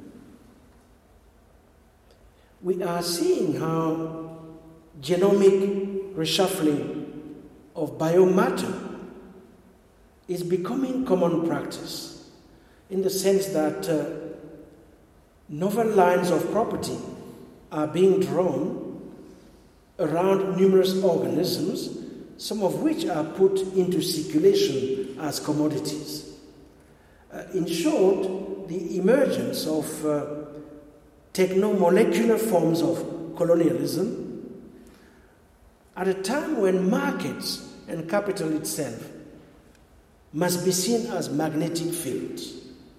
we are seeing how genomic reshuffling of biomatter is becoming common practice, in the sense that uh, novel lines of property are being drawn around numerous organisms, some of which are put into circulation as commodities. Uh, in short, the emergence of uh, technomolecular forms of colonialism at a time when markets and capital itself must be seen as magnetic fields.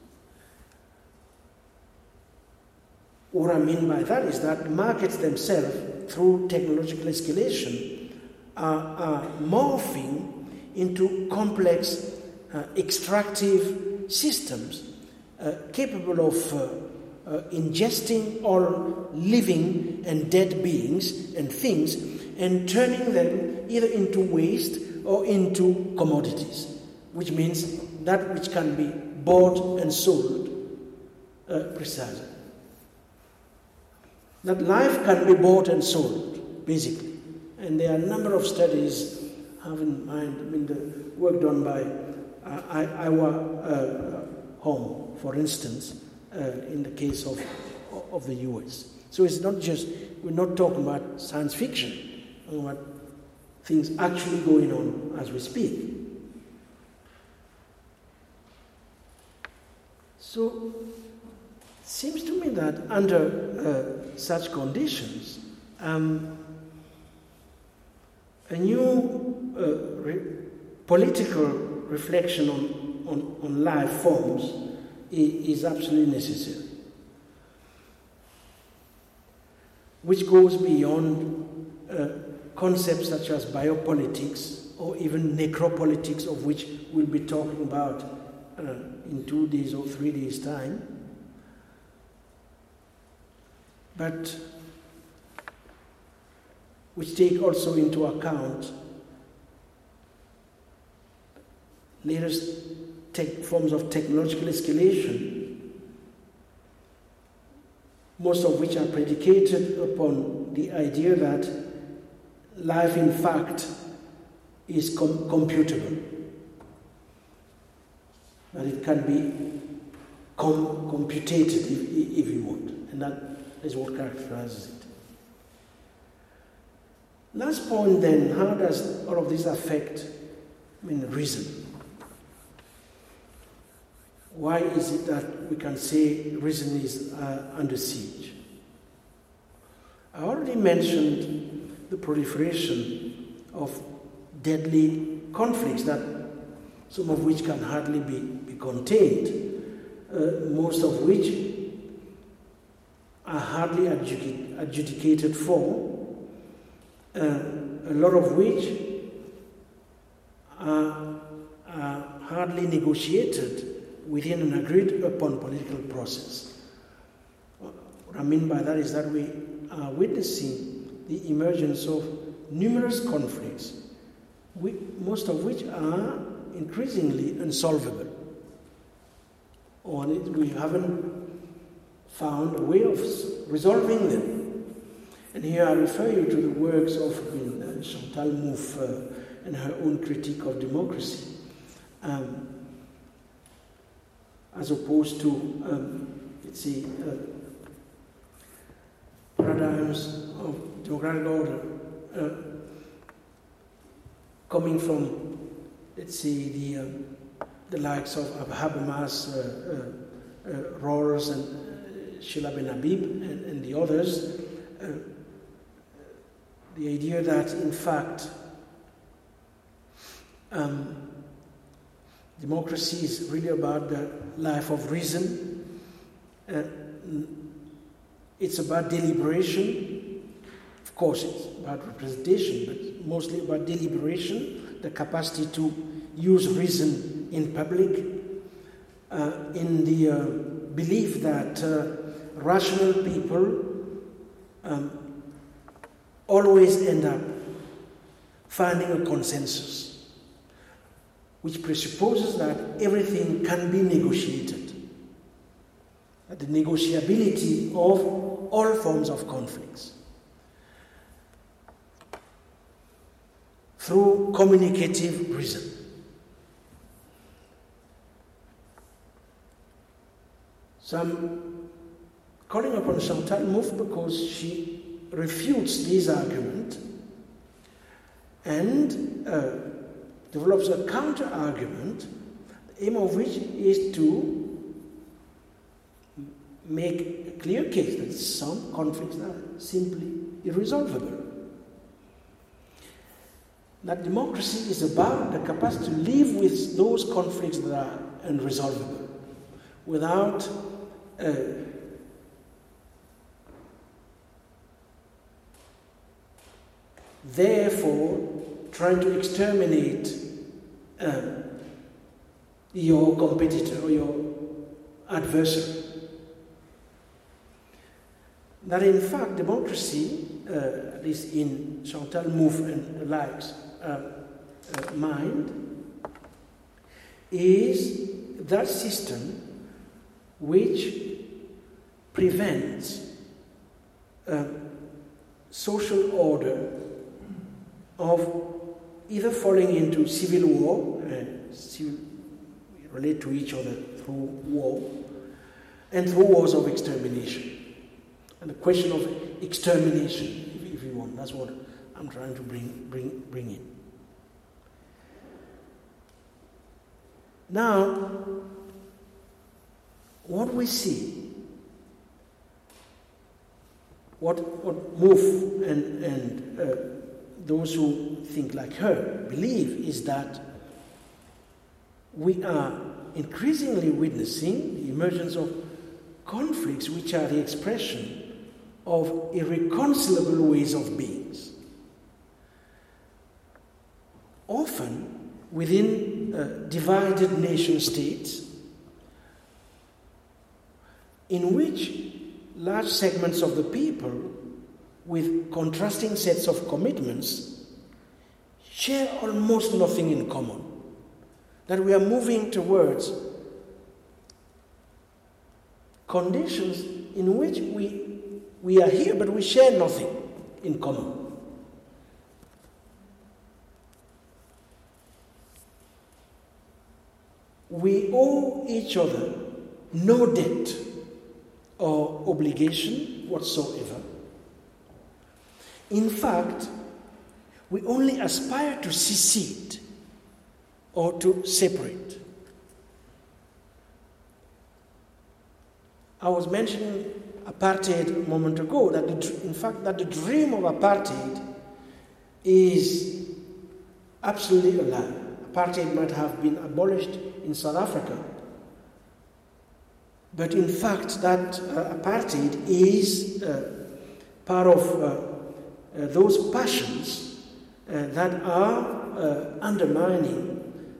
What I mean by that is that markets themselves, through technological escalation, are, are morphing into complex uh, extractive systems uh, capable of uh, uh, ingesting all living and dead beings and things and turning them either into waste or into commodities, which means that which can be bought and sold uh, precisely. That life can be bought and sold, basically. And there are a number of studies have in mind, I mean, the work done by uh, Iowa uh, Home, for instance, uh, in the case of, of the U S. So it's not just, we're not talking about science fiction, we're talking about things actually going on as we speak. So, it seems to me that under uh, such conditions, um, a new uh, re- political reflection on, on, on life forms is, is absolutely necessary, which goes beyond uh, concepts such as biopolitics or even necropolitics, of which we'll be talking about uh, in two days or three days' time. But which take also into account latest tech forms of technological escalation, most of which are predicated upon the idea that life, in fact, is com- computable, that it can be com- computated if, if you want, and that is what characterizes it. Last point then, how does all of this affect, I mean, reason? Why is it that we can say reason is uh, under siege? Uh, I already mentioned the proliferation of deadly conflicts, that some of which can hardly be, be contained, uh, most of which are hardly adjudic- adjudicated for, uh, a lot of which are, are hardly negotiated within an agreed upon political process. What I mean by that is that we are witnessing the emergence of numerous conflicts, we, most of which are increasingly unsolvable, or we haven't found a way of resolving them. And here I refer you to the works of uh, Chantal Mouffe uh, and her own critique of democracy, um, as opposed to, um, let's see, uh, paradigms of democratic order uh, coming from, let's see, the, um, the likes of Habermas, uh, uh, uh, Rawls, and uh, Sheila Ben Habib, and, and the others. Uh, the idea that, in fact, um, democracy is really about the life of reason. Uh, it's about deliberation. Of course, it's about representation, but mostly about deliberation, the capacity to use reason in public, uh, in the uh, belief that uh, rational people um, always end up finding a consensus, which presupposes that everything can be negotiated, that the negotiability of all forms of conflicts through communicative reason. So I'm calling upon Chantal Mouffe because she refutes this argument and uh, develops a counter-argument, the aim of which is to make a clear case that some conflicts are simply irresolvable. That democracy is about the capacity to live with those conflicts that are unresolvable without uh, therefore trying to exterminate um, your competitor or your adversary. That in fact democracy, uh, at least in Chantal Mouffe and the likes, uh, uh, mind, is that system which prevents uh, social order of either falling into civil war, uh, civil, relate to each other through war, and through wars of extermination. And the question of extermination, if, if you want, that's what I'm trying to bring, bring, bring in. Now, what we see, what, what Mouffe and, and uh, those who think like her believe is that we are increasingly witnessing the emergence of conflicts which are the expression of irreconcilable ways of being. Often within uh, divided nation states in which large segments of the people with contrasting sets of commitments share almost nothing in common. That we are moving towards conditions in which we, we are here, but we share nothing in common. We owe each other no debt or obligation whatsoever. In fact, we only aspire to secede or to separate. I was mentioning apartheid a moment ago, that the, in fact that the dream of apartheid is absolutely a lie. Apartheid might have been abolished in South Africa, but in fact that uh, apartheid is uh, part of uh, uh, those passions uh, that are uh, undermining,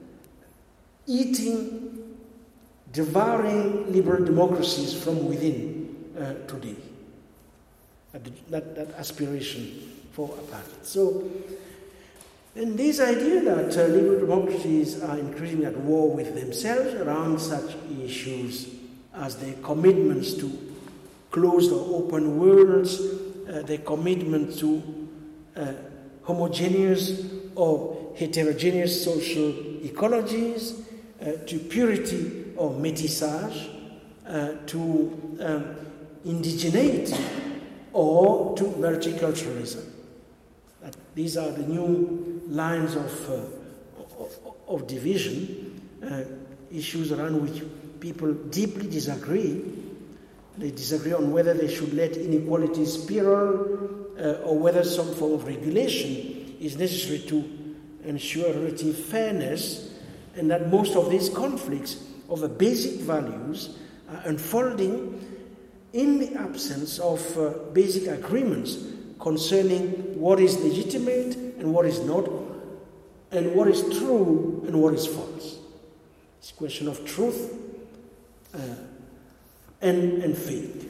eating, devouring liberal democracies from within uh, today. That, that, that aspiration for apartheid. So, and this idea that uh, liberal democracies are increasingly at war with themselves around such issues as their commitments to closed or open worlds, uh, their commitment to uh, homogeneous or heterogeneous social ecologies, uh, to purity or métissage, uh, to um, indigeneity or to multiculturalism. That these are the new lines of, uh, of, of division, uh, issues around which people deeply disagree. They disagree on whether they should let inequality spiral uh, or whether some form of regulation is necessary to ensure relative fairness, and that most of these conflicts over basic values are unfolding in the absence of uh, basic agreements concerning what is legitimate and what is not, and what is true and what is false. It's a question of truth uh, and, and faith.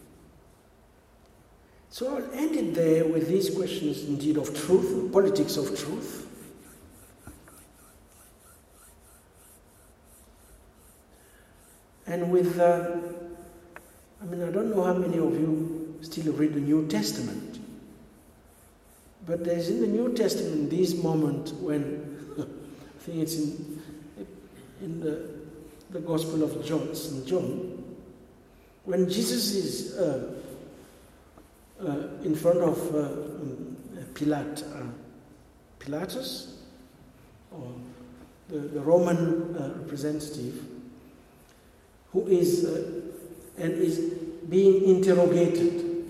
So I'll end it there with these questions indeed of truth, politics of truth. And with, uh, I mean, I don't know how many of you still read the New Testament, but there's in the New Testament this moment when, I think it's in, in the, the Gospel of John, Saint John, when Jesus is uh, uh, in front of uh, Pilate, uh, Pilatus, or the, the Roman uh, representative, who is uh, and is being interrogated,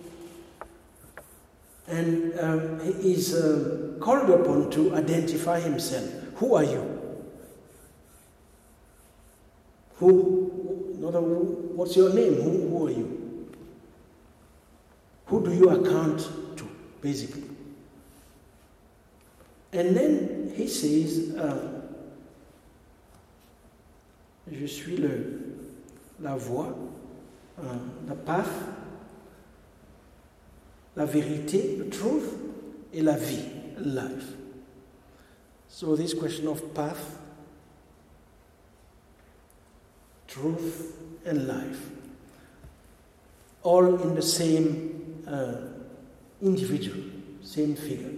and um, he is uh, called upon to identify himself. Who are you? Who? In other words, what's your name? Who, who are you? Who do you account to, basically? And then he says, uh, "Je suis le la voie, uh, the path, la vérité, the truth, et la vie, life." So this question of path, truth, and life, all in the same uh, individual, same figure.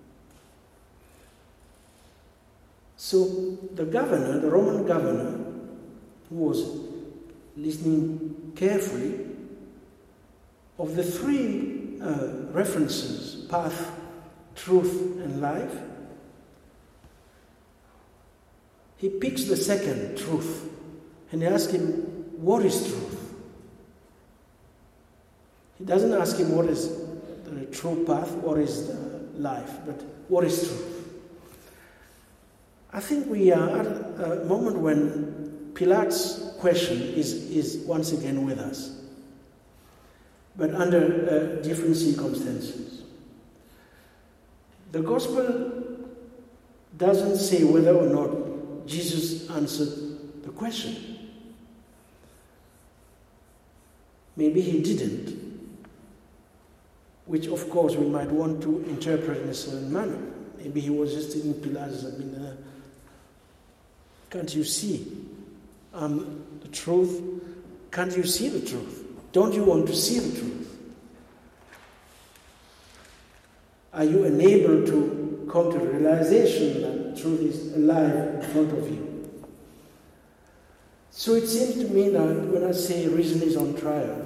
So the governor, the Roman governor, who was listening carefully, of the three uh, references, path, truth, and life, he picks the second, truth, and he asks him, what is truth? He doesn't ask him what is the true path, what is the life, but what is truth? I think we are at a moment when Pilate's question is, is once again with us, but under uh, different circumstances. The Gospel doesn't say whether or not Jesus answered the question. Maybe he didn't, which of course we might want to interpret in a certain manner. Maybe he was just telling Pilate, I mean, uh, can't you see um, the truth? Can't you see the truth? Don't you want to see the truth? Are you unable to come to the realization that the truth is alive in front of you? So it seems to me that when I say reason is on trial,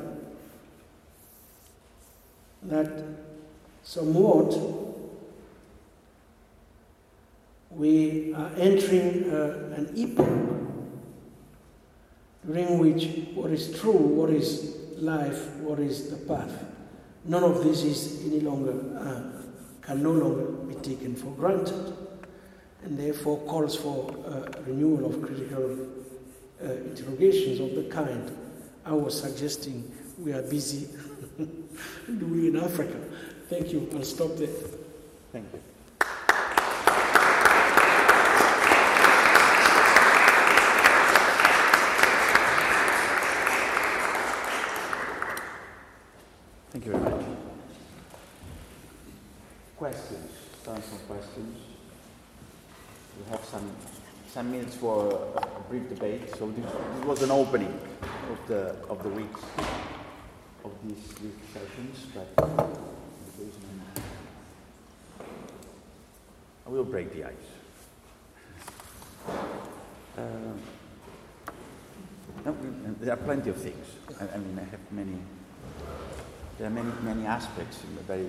that somewhat we are entering uh, an epoch during which what is true, what is life, what is the path. None of this is any longer, uh, can no longer be taken for granted, and therefore calls for uh, renewal of critical uh, interrogations of the kind I was suggesting we are busy doing in Africa. Thank you. I'll stop there. Thank you. Thank you very much. Questions? Time for questions. We have some some minutes for a brief debate. So this, this was an opening of the of the weeks of these, these sessions, but I will break the ice. Uh, no, there are plenty of things. I, I mean, I have many. There are many, many aspects in the very.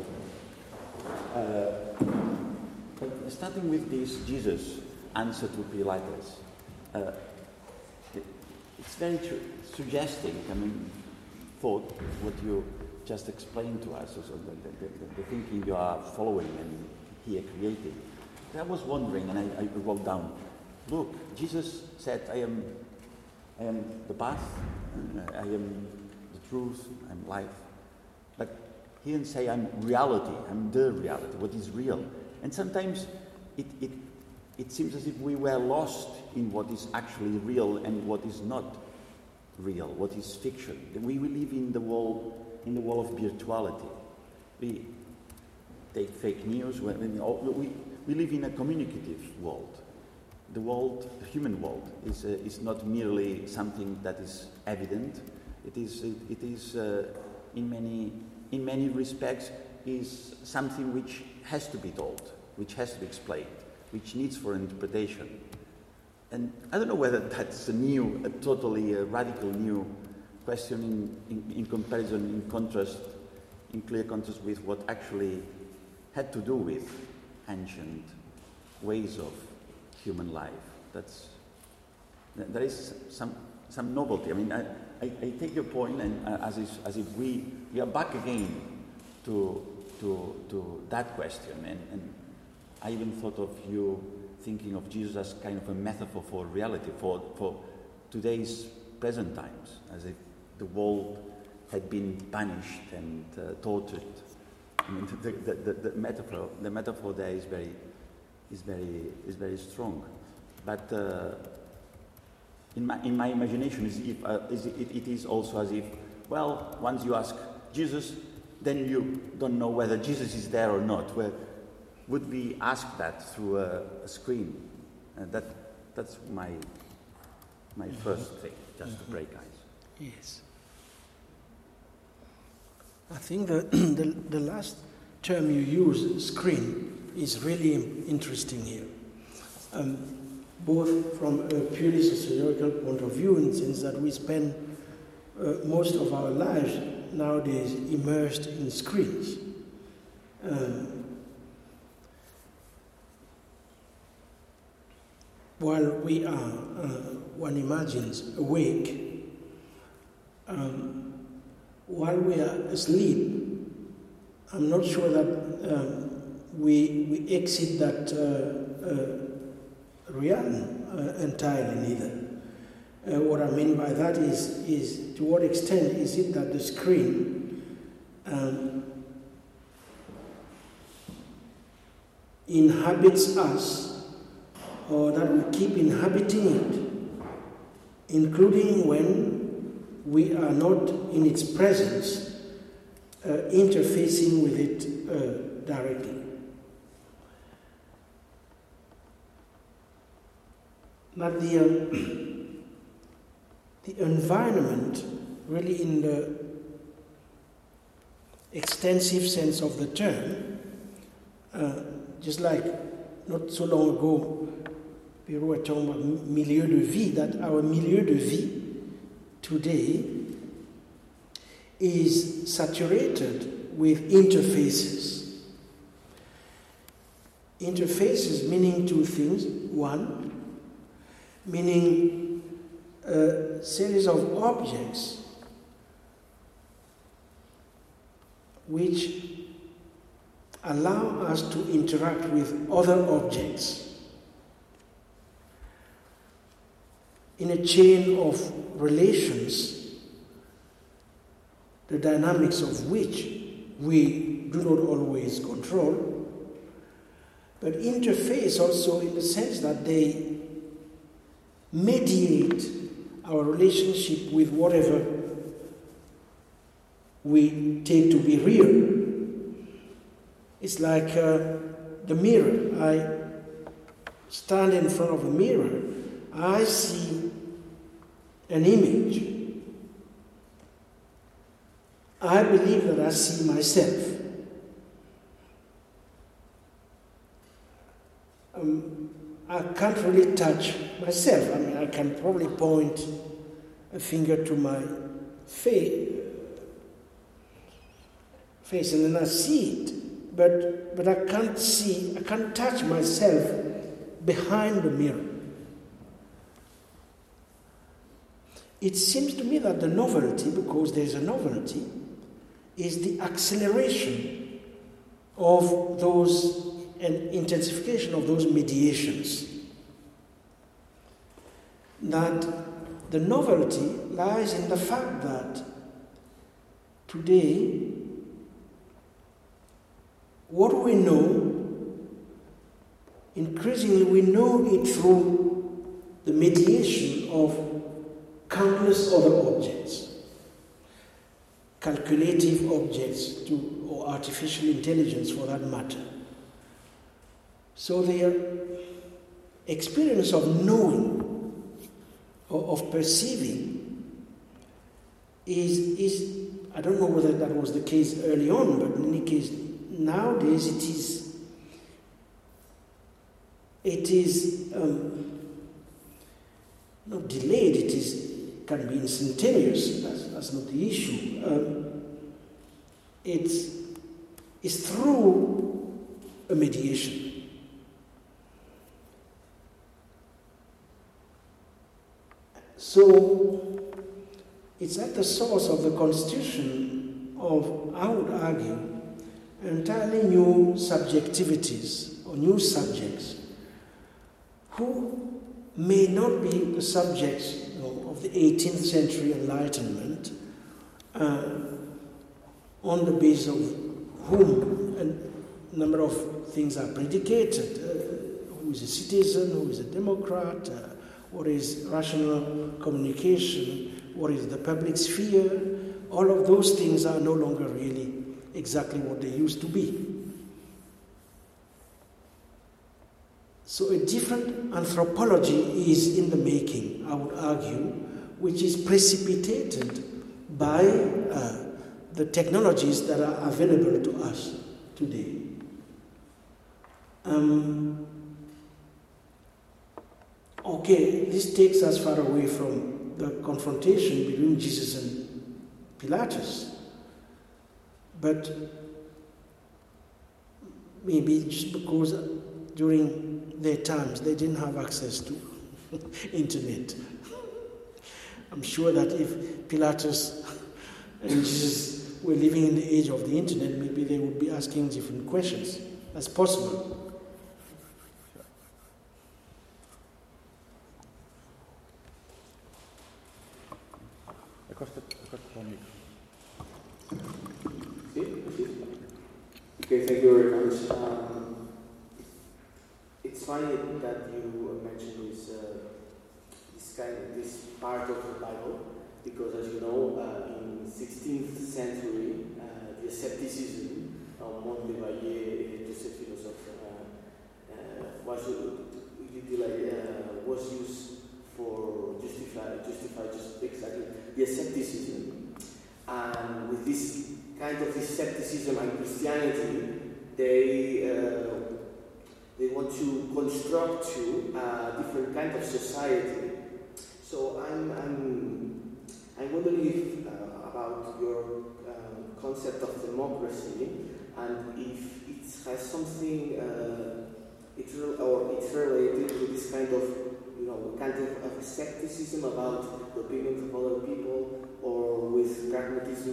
Uh, but starting with this Jesus answer to Pilatus, uh, it, it's very tr- suggesting. I mean, thought what you just explained to us, also the, the, the, the thinking you are following and here creating. I was wondering, and I, I wrote down. Look, Jesus said, "I am, I am the path. I am the truth. I'm life." But he didn't say I'm reality, I'm the reality, what is real. And sometimes it, it, it seems as if we were lost in what is actually real and what is not real, what is fiction. We, we live in the world, in the world of virtuality. We take fake news, we, we, we live in a communicative world. The world, the human world, is, uh, is not merely something that is evident. It is, it, it is uh, in many, in many respects, is something which has to be told, which has to be explained, which needs for interpretation. And I don't know whether that's a new, a totally a radical new question in, in, in comparison, in contrast, in clear contrast with what actually had to do with ancient ways of human life. That's, there is some some novelty. I mean, I, I, I take your point, and uh, as if as if we we are back again to to to that question, and, and I even thought of you thinking of Jesus as kind of a metaphor for reality, for for today's present times, as if the world had been punished and uh, tortured. I mean, the, the, the, the metaphor the metaphor there is very is very is very strong, but. Uh, In my, in my imagination, is if, uh, is it, it is also as if, well, once you ask Jesus, then you don't know whether Jesus is there or not. Well, would we ask that through a, a screen? Uh, that, that's my, my mm-hmm. first thing, just mm-hmm. to break ice. Yes. I think the, the, the last term you use, screen, is really interesting here. Um, both from a purely sociological point of view, in the sense that we spend uh, most of our lives nowadays immersed in screens. Um, while we are, uh, one imagines, awake, um, while we are asleep, I'm not sure that um, we, we exit that uh, uh, realm uh, entirely neither. Uh, what I mean by that is, is to what extent is it that the screen um, inhabits us, or that we keep inhabiting it, including when we are not in its presence, uh, interfacing with it uh, directly. But the, uh, the environment, really in the extensive sense of the term, uh, just like not so long ago, we were talking about milieu de vie, that our milieu de vie today is saturated with interfaces. Interfaces meaning two things. One, meaning a series of objects which allow us to interact with other objects in a chain of relations, the dynamics of which we do not always control, but interface also in the sense that they mediate our relationship with whatever we take to be real. It's like uh, the mirror. I stand in front of a mirror, I see an image. I believe that I see myself. Um, I can't really touch myself. I mean, I can probably point a finger to my face, face and then I see it. But, but I can't see, I can't touch myself behind the mirror. It seems to me that the novelty, because there's a novelty, is the acceleration of those and intensification of those mediations. That the novelty lies in the fact that today, what we know, increasingly we know it through the mediation of countless other objects, calculative objects to, or artificial intelligence for that matter. So their experience of knowing, or of perceiving, is, is, I don't know whether that was the case early on, but in any case, nowadays it is, it is um, not delayed, it is, can be instantaneous, that's, that's not the issue. Um, it's, it's through a mediation. So, it's at the source of the constitution of, I would argue, entirely new subjectivities or new subjects who may not be the subjects, you know, of the eighteenth century Enlightenment, uh, on the basis of whom a number of things are predicated. Uh, who is a citizen, who is a democrat, uh, what is rational communication, what is the public sphere. All of those things are no longer really exactly what they used to be. So a different anthropology is in the making, I would argue, which is precipitated by uh, the technologies that are available to us today. Um, okay, this takes us far away from the confrontation between Jesus and Pilatus. But maybe just because during their times they didn't have access to internet. I'm sure that if Pilatus and Jesus were living in the age of the internet, maybe they would be asking different questions. That's possible. Okay, thank you very much. Um, it's funny that you mentioned this, uh, this kind of, this part of the Bible, because as you know, uh, in sixteenth century, uh, the asceticism of Montesquieu, Joseph philosopher, uh, uh, was uh, was used for justify justify just exactly the asceticism, and with this kind of this skepticism and Christianity, they uh, they want to construct to a different kind of society. So I'm I'm I'm wondering if uh, about your uh, concept of democracy, and if it has something uh, it's re- or it's related to this kind of you know kind of, of skepticism about the opinions of other people, or with pragmatism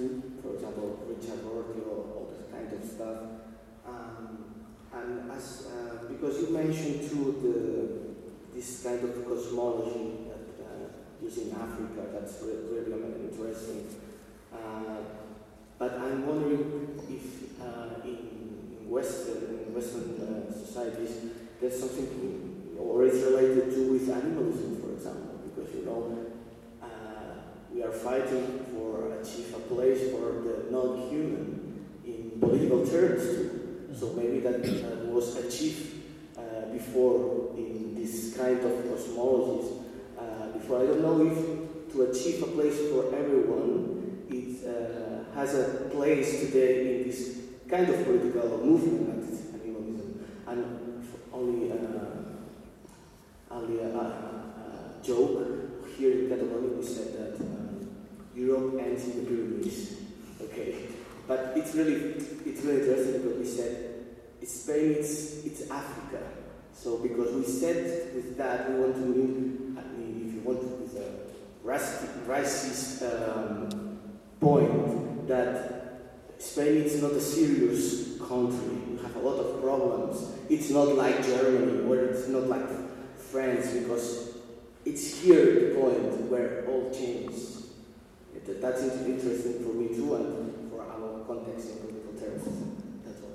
for example, Richard Rorty or all that kind of stuff. Um, and as uh, because you mentioned too the this kind of cosmology that uh, is in Africa, that's re- really interesting. Uh, but I'm wondering if uh, in, in Western in Western uh, societies there's something, or it's related to with animalism, for example, because you know uh, we are fighting for achieve a place for the non-human in political terms too. So maybe that uh, was achieved uh, before in this kind of cosmologies. Uh, before I don't know if to achieve a place for everyone, it uh, has a place today in this kind of political movement that is animalism. And only uh, only a, a, a joke here in Catalonia we said that um, Europe ends in the Pyrenees. Okay, but it's really it's really interesting because we said Spain it's it's Africa. So because we said with that we want to mean, I mean if you want with a racist, racist um, point that Spain is not a serious country. We have a lot of problems. It's not like Germany or it's not like France because it's here the point where all changes. It, that's interesting for me too and for our context in political terms. That's all.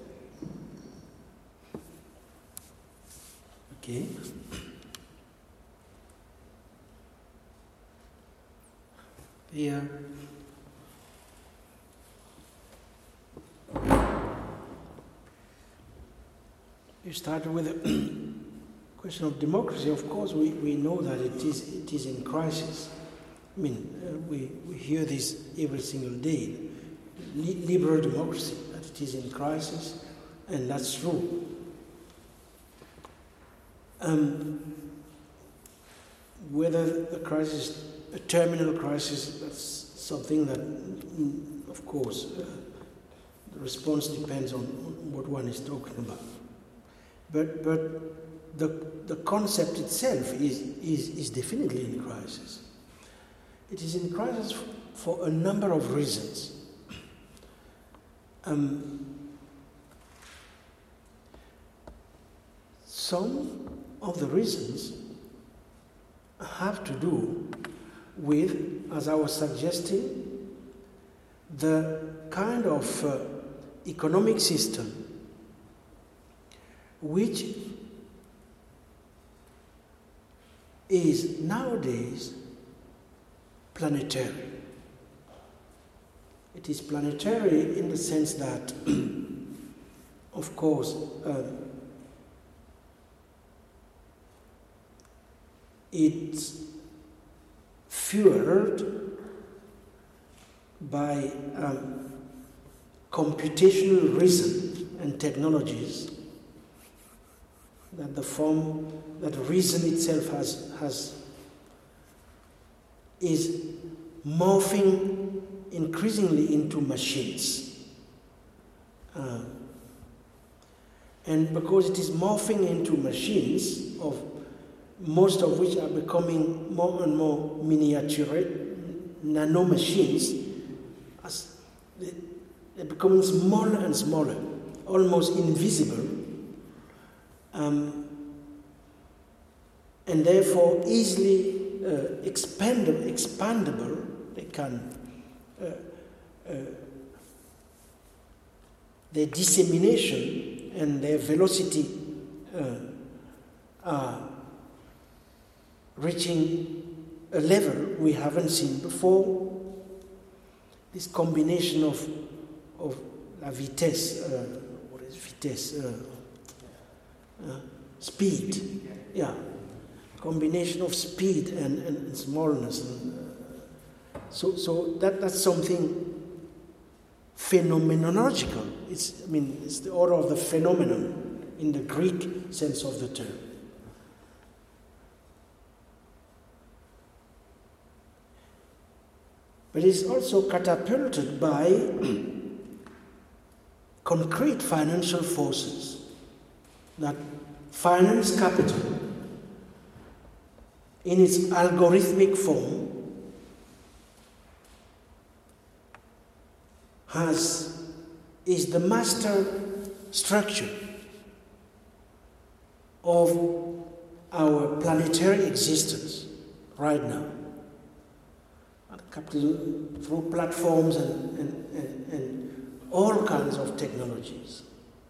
Okay. Yeah. You started with the question of democracy. Of course, we, we know that it is it is in crisis. I mean, uh, we, we hear this every single day. Li- liberal democracy, that it is in crisis, and that's true. Um, whether the crisis, a terminal crisis, that's something that, mm, of course, uh, the response depends on, on what one is talking about. But but the the concept itself is is, is definitely in crisis. It is in crisis f- for a number of reasons. Um, some of the reasons have to do with, as I was suggesting, the kind of uh, economic system which is nowadays planetary. It is planetary in the sense that, of course, uh, it's fueled by um, computational reason and technologies that the form that reason itself has has is morphing increasingly into machines. Uh, and because it is morphing into machines, of most of which are becoming more and more miniature nano machines, as they, they're becoming smaller and smaller, almost invisible, um, and therefore easily uh, expandable, expandable. They can uh, uh, their dissemination and their velocity uh, are reaching a level we haven't seen before. This combination of of la vitesse, uh, what is vitesse? Uh, uh, speed, yeah. Combination of speed and, and smallness. And, uh, so, so that that's something phenomenological. It's, I mean, it's the order of the phenomenon in the Greek sense of the term. But it's also catapulted by concrete financial forces that finance capital in its algorithmic form has, is the master structure of our planetary existence right now. Capital, through platforms and, and, and, and all kinds of technologies.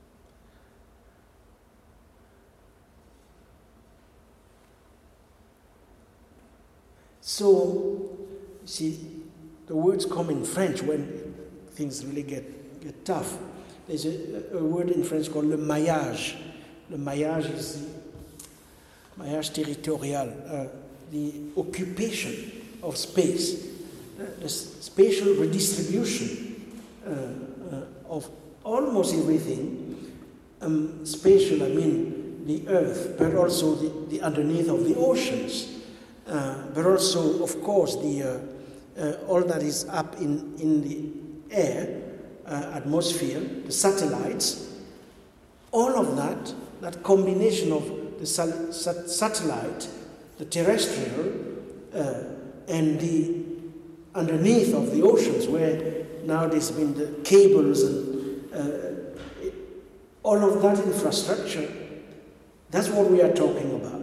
So, you see, the words come in French when things really get, get tough. There's a, a word in French called le maillage. Le maillage is the maillage territorial, uh, the occupation of space, uh, the spatial redistribution uh, uh, of almost everything. Um, spatial, I mean the earth, but also the, the underneath of the oceans, uh, but also, of course, the uh, uh, all that is up in, in the air, uh, atmosphere, the satellites, all of that, that combination of the sal- sat- satellite, the terrestrial, uh, and the underneath of the oceans, where now there's been the cables and uh, it, all of that infrastructure, that's what we are talking about.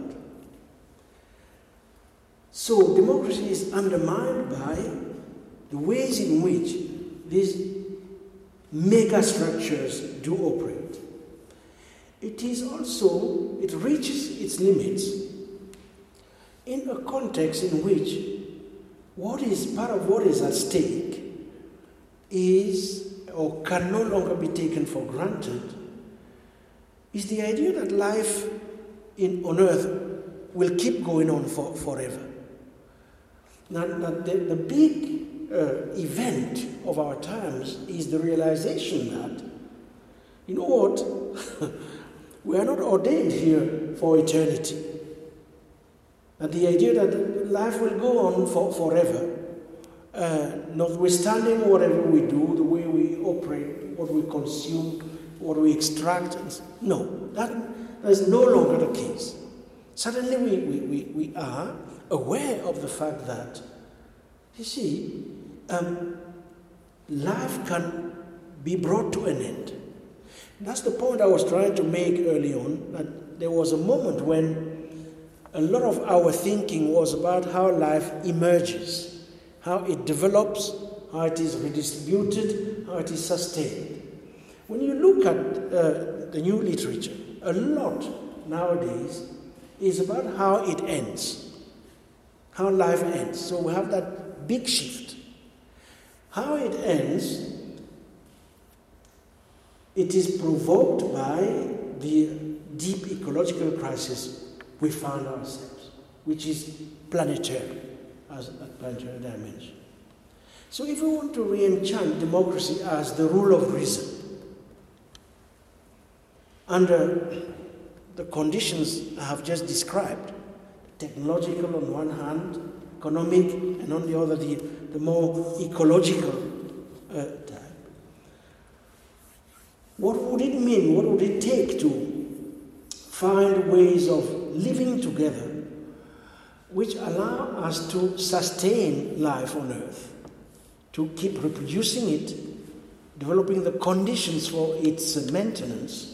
So democracy is undermined by the ways in which these mega structures do operate. It is also, it reaches its limits in a context in which what is part of what is at stake is, or can no longer be taken for granted, is the idea that life in, on Earth will keep going on for, forever. Now, the, the big uh, event of our times is the realization that, you know what, we are not ordained here for eternity. And the idea that life will go on for, forever, uh, notwithstanding whatever we do, the way we operate, what we consume, what we extract, no, that, that is no longer the case. Suddenly we, we, we, we are aware of the fact that, you see, um, life can be brought to an end. That's the point I was trying to make early on, that there was a moment when a lot of our thinking was about how life emerges, how it develops, how it is redistributed, how it is sustained. When you look at uh, the new literature, a lot nowadays is about how it ends, how life ends. So we have that big shift. How it ends, it is provoked by the deep ecological crisis we found ourselves, which is planetary, as a planetary dimension. So if we want to re-enchant democracy as the rule of reason, under the conditions I have just described, technological on one hand, economic, and on the other, the, the more ecological uh, type. What would it mean? What would it take to find ways of living together which allow us to sustain life on Earth, to keep reproducing it, developing the conditions for its maintenance?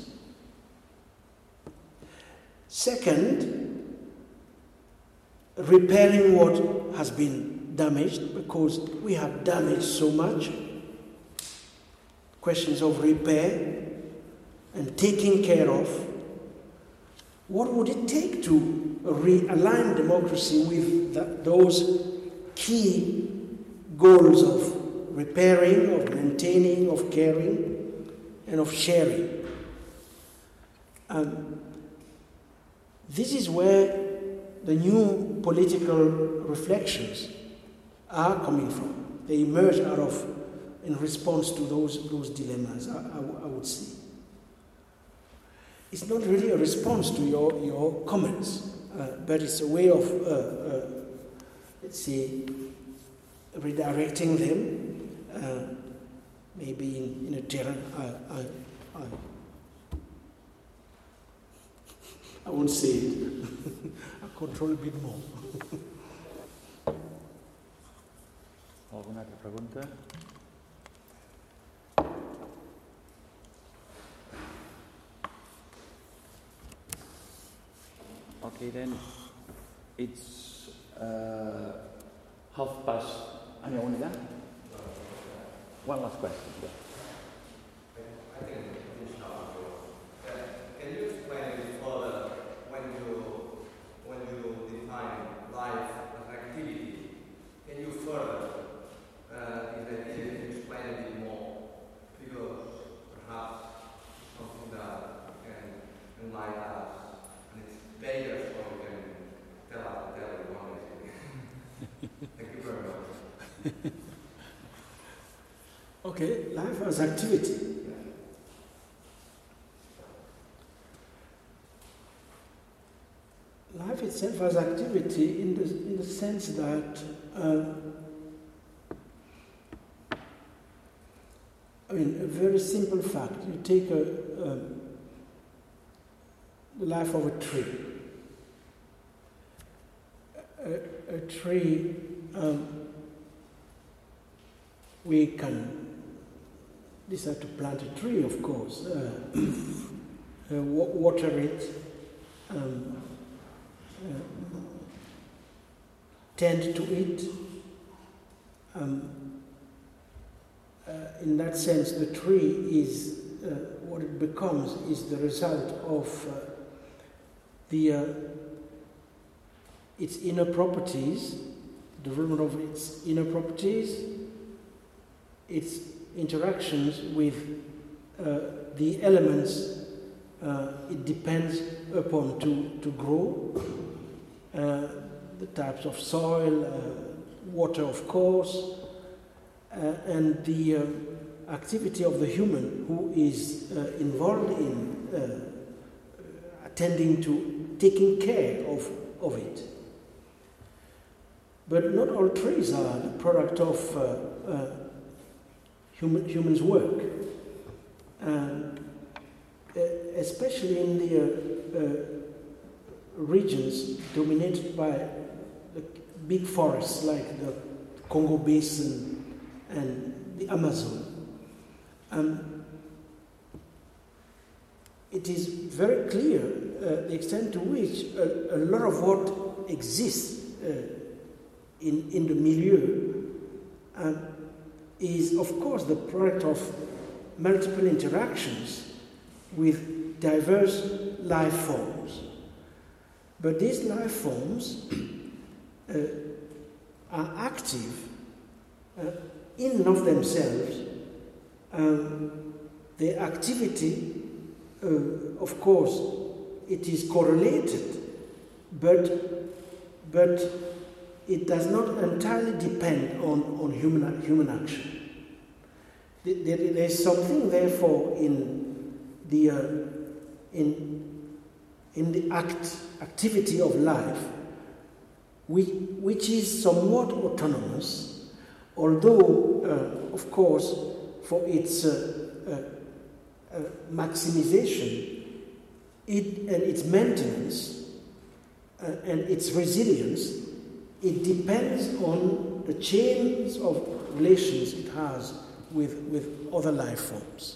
Second, repairing what has been damaged, because we have damaged so much. Questions of repair and taking care of. What would it take to realign democracy with the, those key goals of repairing, of maintaining, of caring, and of sharing? Um, this is where the new political reflections are coming from. They emerge out of, in response to those, those dilemmas, I, I, I would say. It's not really a response to your, your comments, uh, but it's a way of, uh, uh, let's say, redirecting them, uh, maybe in, in a terrain. I, I, I, I won't say it. I'll control a bit more. Alguna altra pregunta? Okay, then it's uh, half past. Any only that? One last question. Yeah. I can finish now. Uh, can you explain a bit further when you when you define life as activity? Can you further uh, if I can explain a bit more? Because perhaps something that can enlighten us and it's better so we can tell us tell everyone basically. Thank you very much. Okay, life as activity. Life itself as activity in the, in the sense that um, I mean, a very simple fact. You take a, um, the life of a tree. A, a tree, um, we can decide to plant a tree, of course, uh, uh, wa- water it, um, uh, tend to it. Um, uh, in that sense, the tree is, uh, what it becomes is the result of uh, the uh, its inner properties, development of its inner properties, its interactions with uh, the elements uh, it depends upon to, to grow, uh, the types of soil, uh, water of course, uh, and the uh, activity of the human who is uh, involved in uh, attending to, taking care of, of it. But not all trees are the product of uh, uh, human, humans' work. Um, especially in the uh, uh, regions dominated by the big forests like the Congo Basin and the Amazon. Um, it is very clear uh, the extent to which a, a lot of what exists uh, in, in the milieu um, is, of course, the product of multiple interactions with diverse life forms. But these life forms uh, are active uh, in and of themselves. Um, their activity, uh, of course, it is correlated, but, but it does not entirely depend on, on human, human action. There, there is something, therefore, in the uh, in in the act activity of life, which, which is somewhat autonomous, although, uh, of course, for its uh, uh, uh, maximization, it and its maintenance uh, and its resilience, it depends on the chains of relations it has with with other life forms.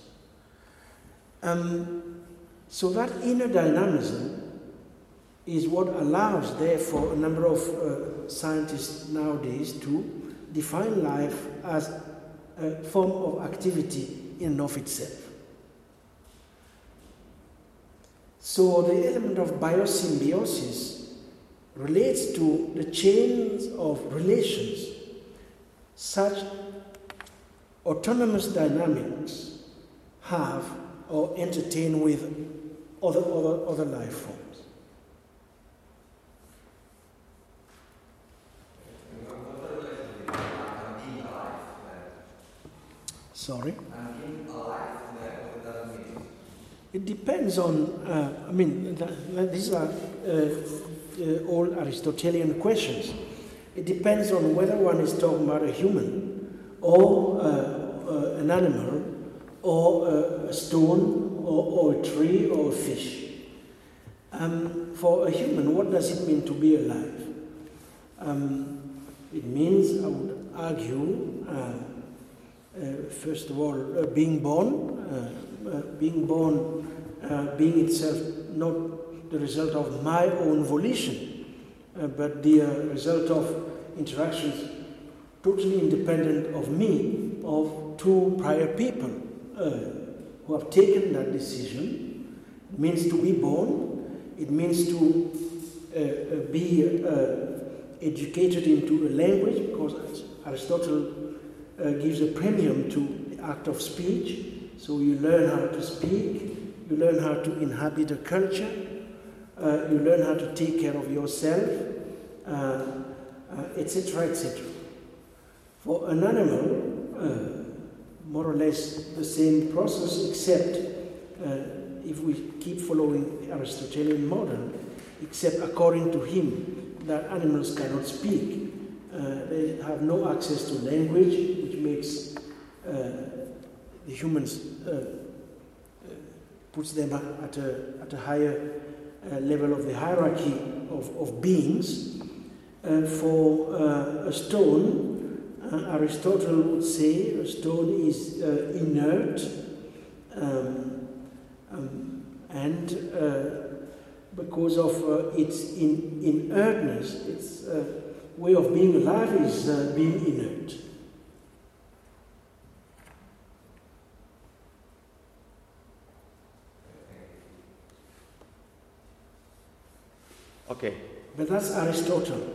Um, so that inner dynamism is what allows, therefore, a number of uh, scientists nowadays to define life as a form of activity in and of itself. So the element of biosymbiosis relates to the chains of relations. Such autonomous dynamics have or entertain with other, other, other life forms. Sorry? It depends on, uh, I mean, that, these are uh, uh, all Aristotelian questions. It depends on whether one is talking about a human or uh, uh, an animal or a stone, or, or a tree, or a fish. Um, for a human, what does it mean to be alive? Um, it means, I would argue, uh, uh, first of all, uh, being born, uh, uh, being born, uh, being itself not the result of my own volition, uh, but the uh, result of interactions totally independent of me, of two prior people uh, who have taken that decision. It means to be born, it means to uh, uh, be uh, educated into a language, because Aristotle uh, gives a premium to the act of speech. So you learn how to speak, you learn how to inhabit a culture, uh, you learn how to take care of yourself, et cetera, et cetera. For an animal, uh, more or less the same process, except uh, if we keep following the Aristotelian model, except according to him that animals cannot speak. Uh, they have no access to language, which makes uh, the humans, uh, uh, puts them at a, at a higher uh, level of the hierarchy of, of beings. Uh, for uh, a stone, uh, Aristotle would say a stone is uh, inert, um, um, and uh, because of uh, its in, inertness, its uh, way of being alive is uh, being inert. Okay. But that's Aristotle.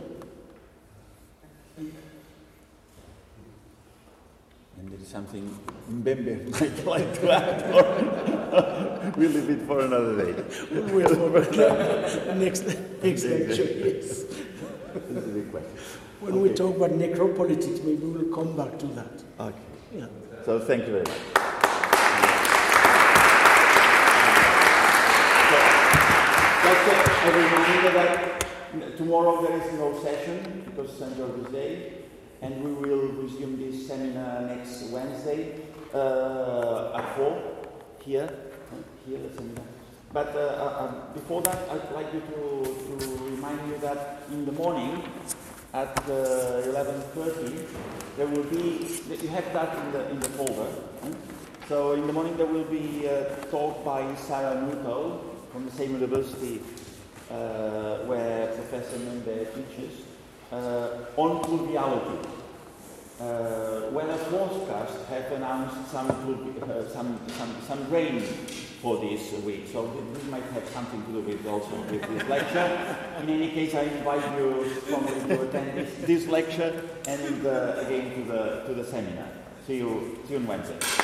And there is something Mbembe might like to add, or we'll leave it for another day. We'll forward the next, next lecture, yes. This is a big question. When okay. we talk about necropolitics, maybe we'll come back to that. Okay. Yeah. So thank you very much. Just a reminder that tomorrow there is no session because it's Saint George's Day, and we will resume this seminar next Wednesday uh, at four here. Here the seminar. But uh, uh, before that, I'd like you to, to remind you that in the morning at uh, eleven thirty there will be. You have that in the in the folder. Hmm? So in the morning there will be a talk by Sarah Nuttall from the same university uh, where Professor Mende teaches uh, on pluviology. Uh, when a forecast have announced some, uh, some some some rain for this week, so this might have something to do with also with this lecture. In any case, I invite you strongly to attend this, this lecture and uh, again to the to the seminar. See you see you on Wednesday.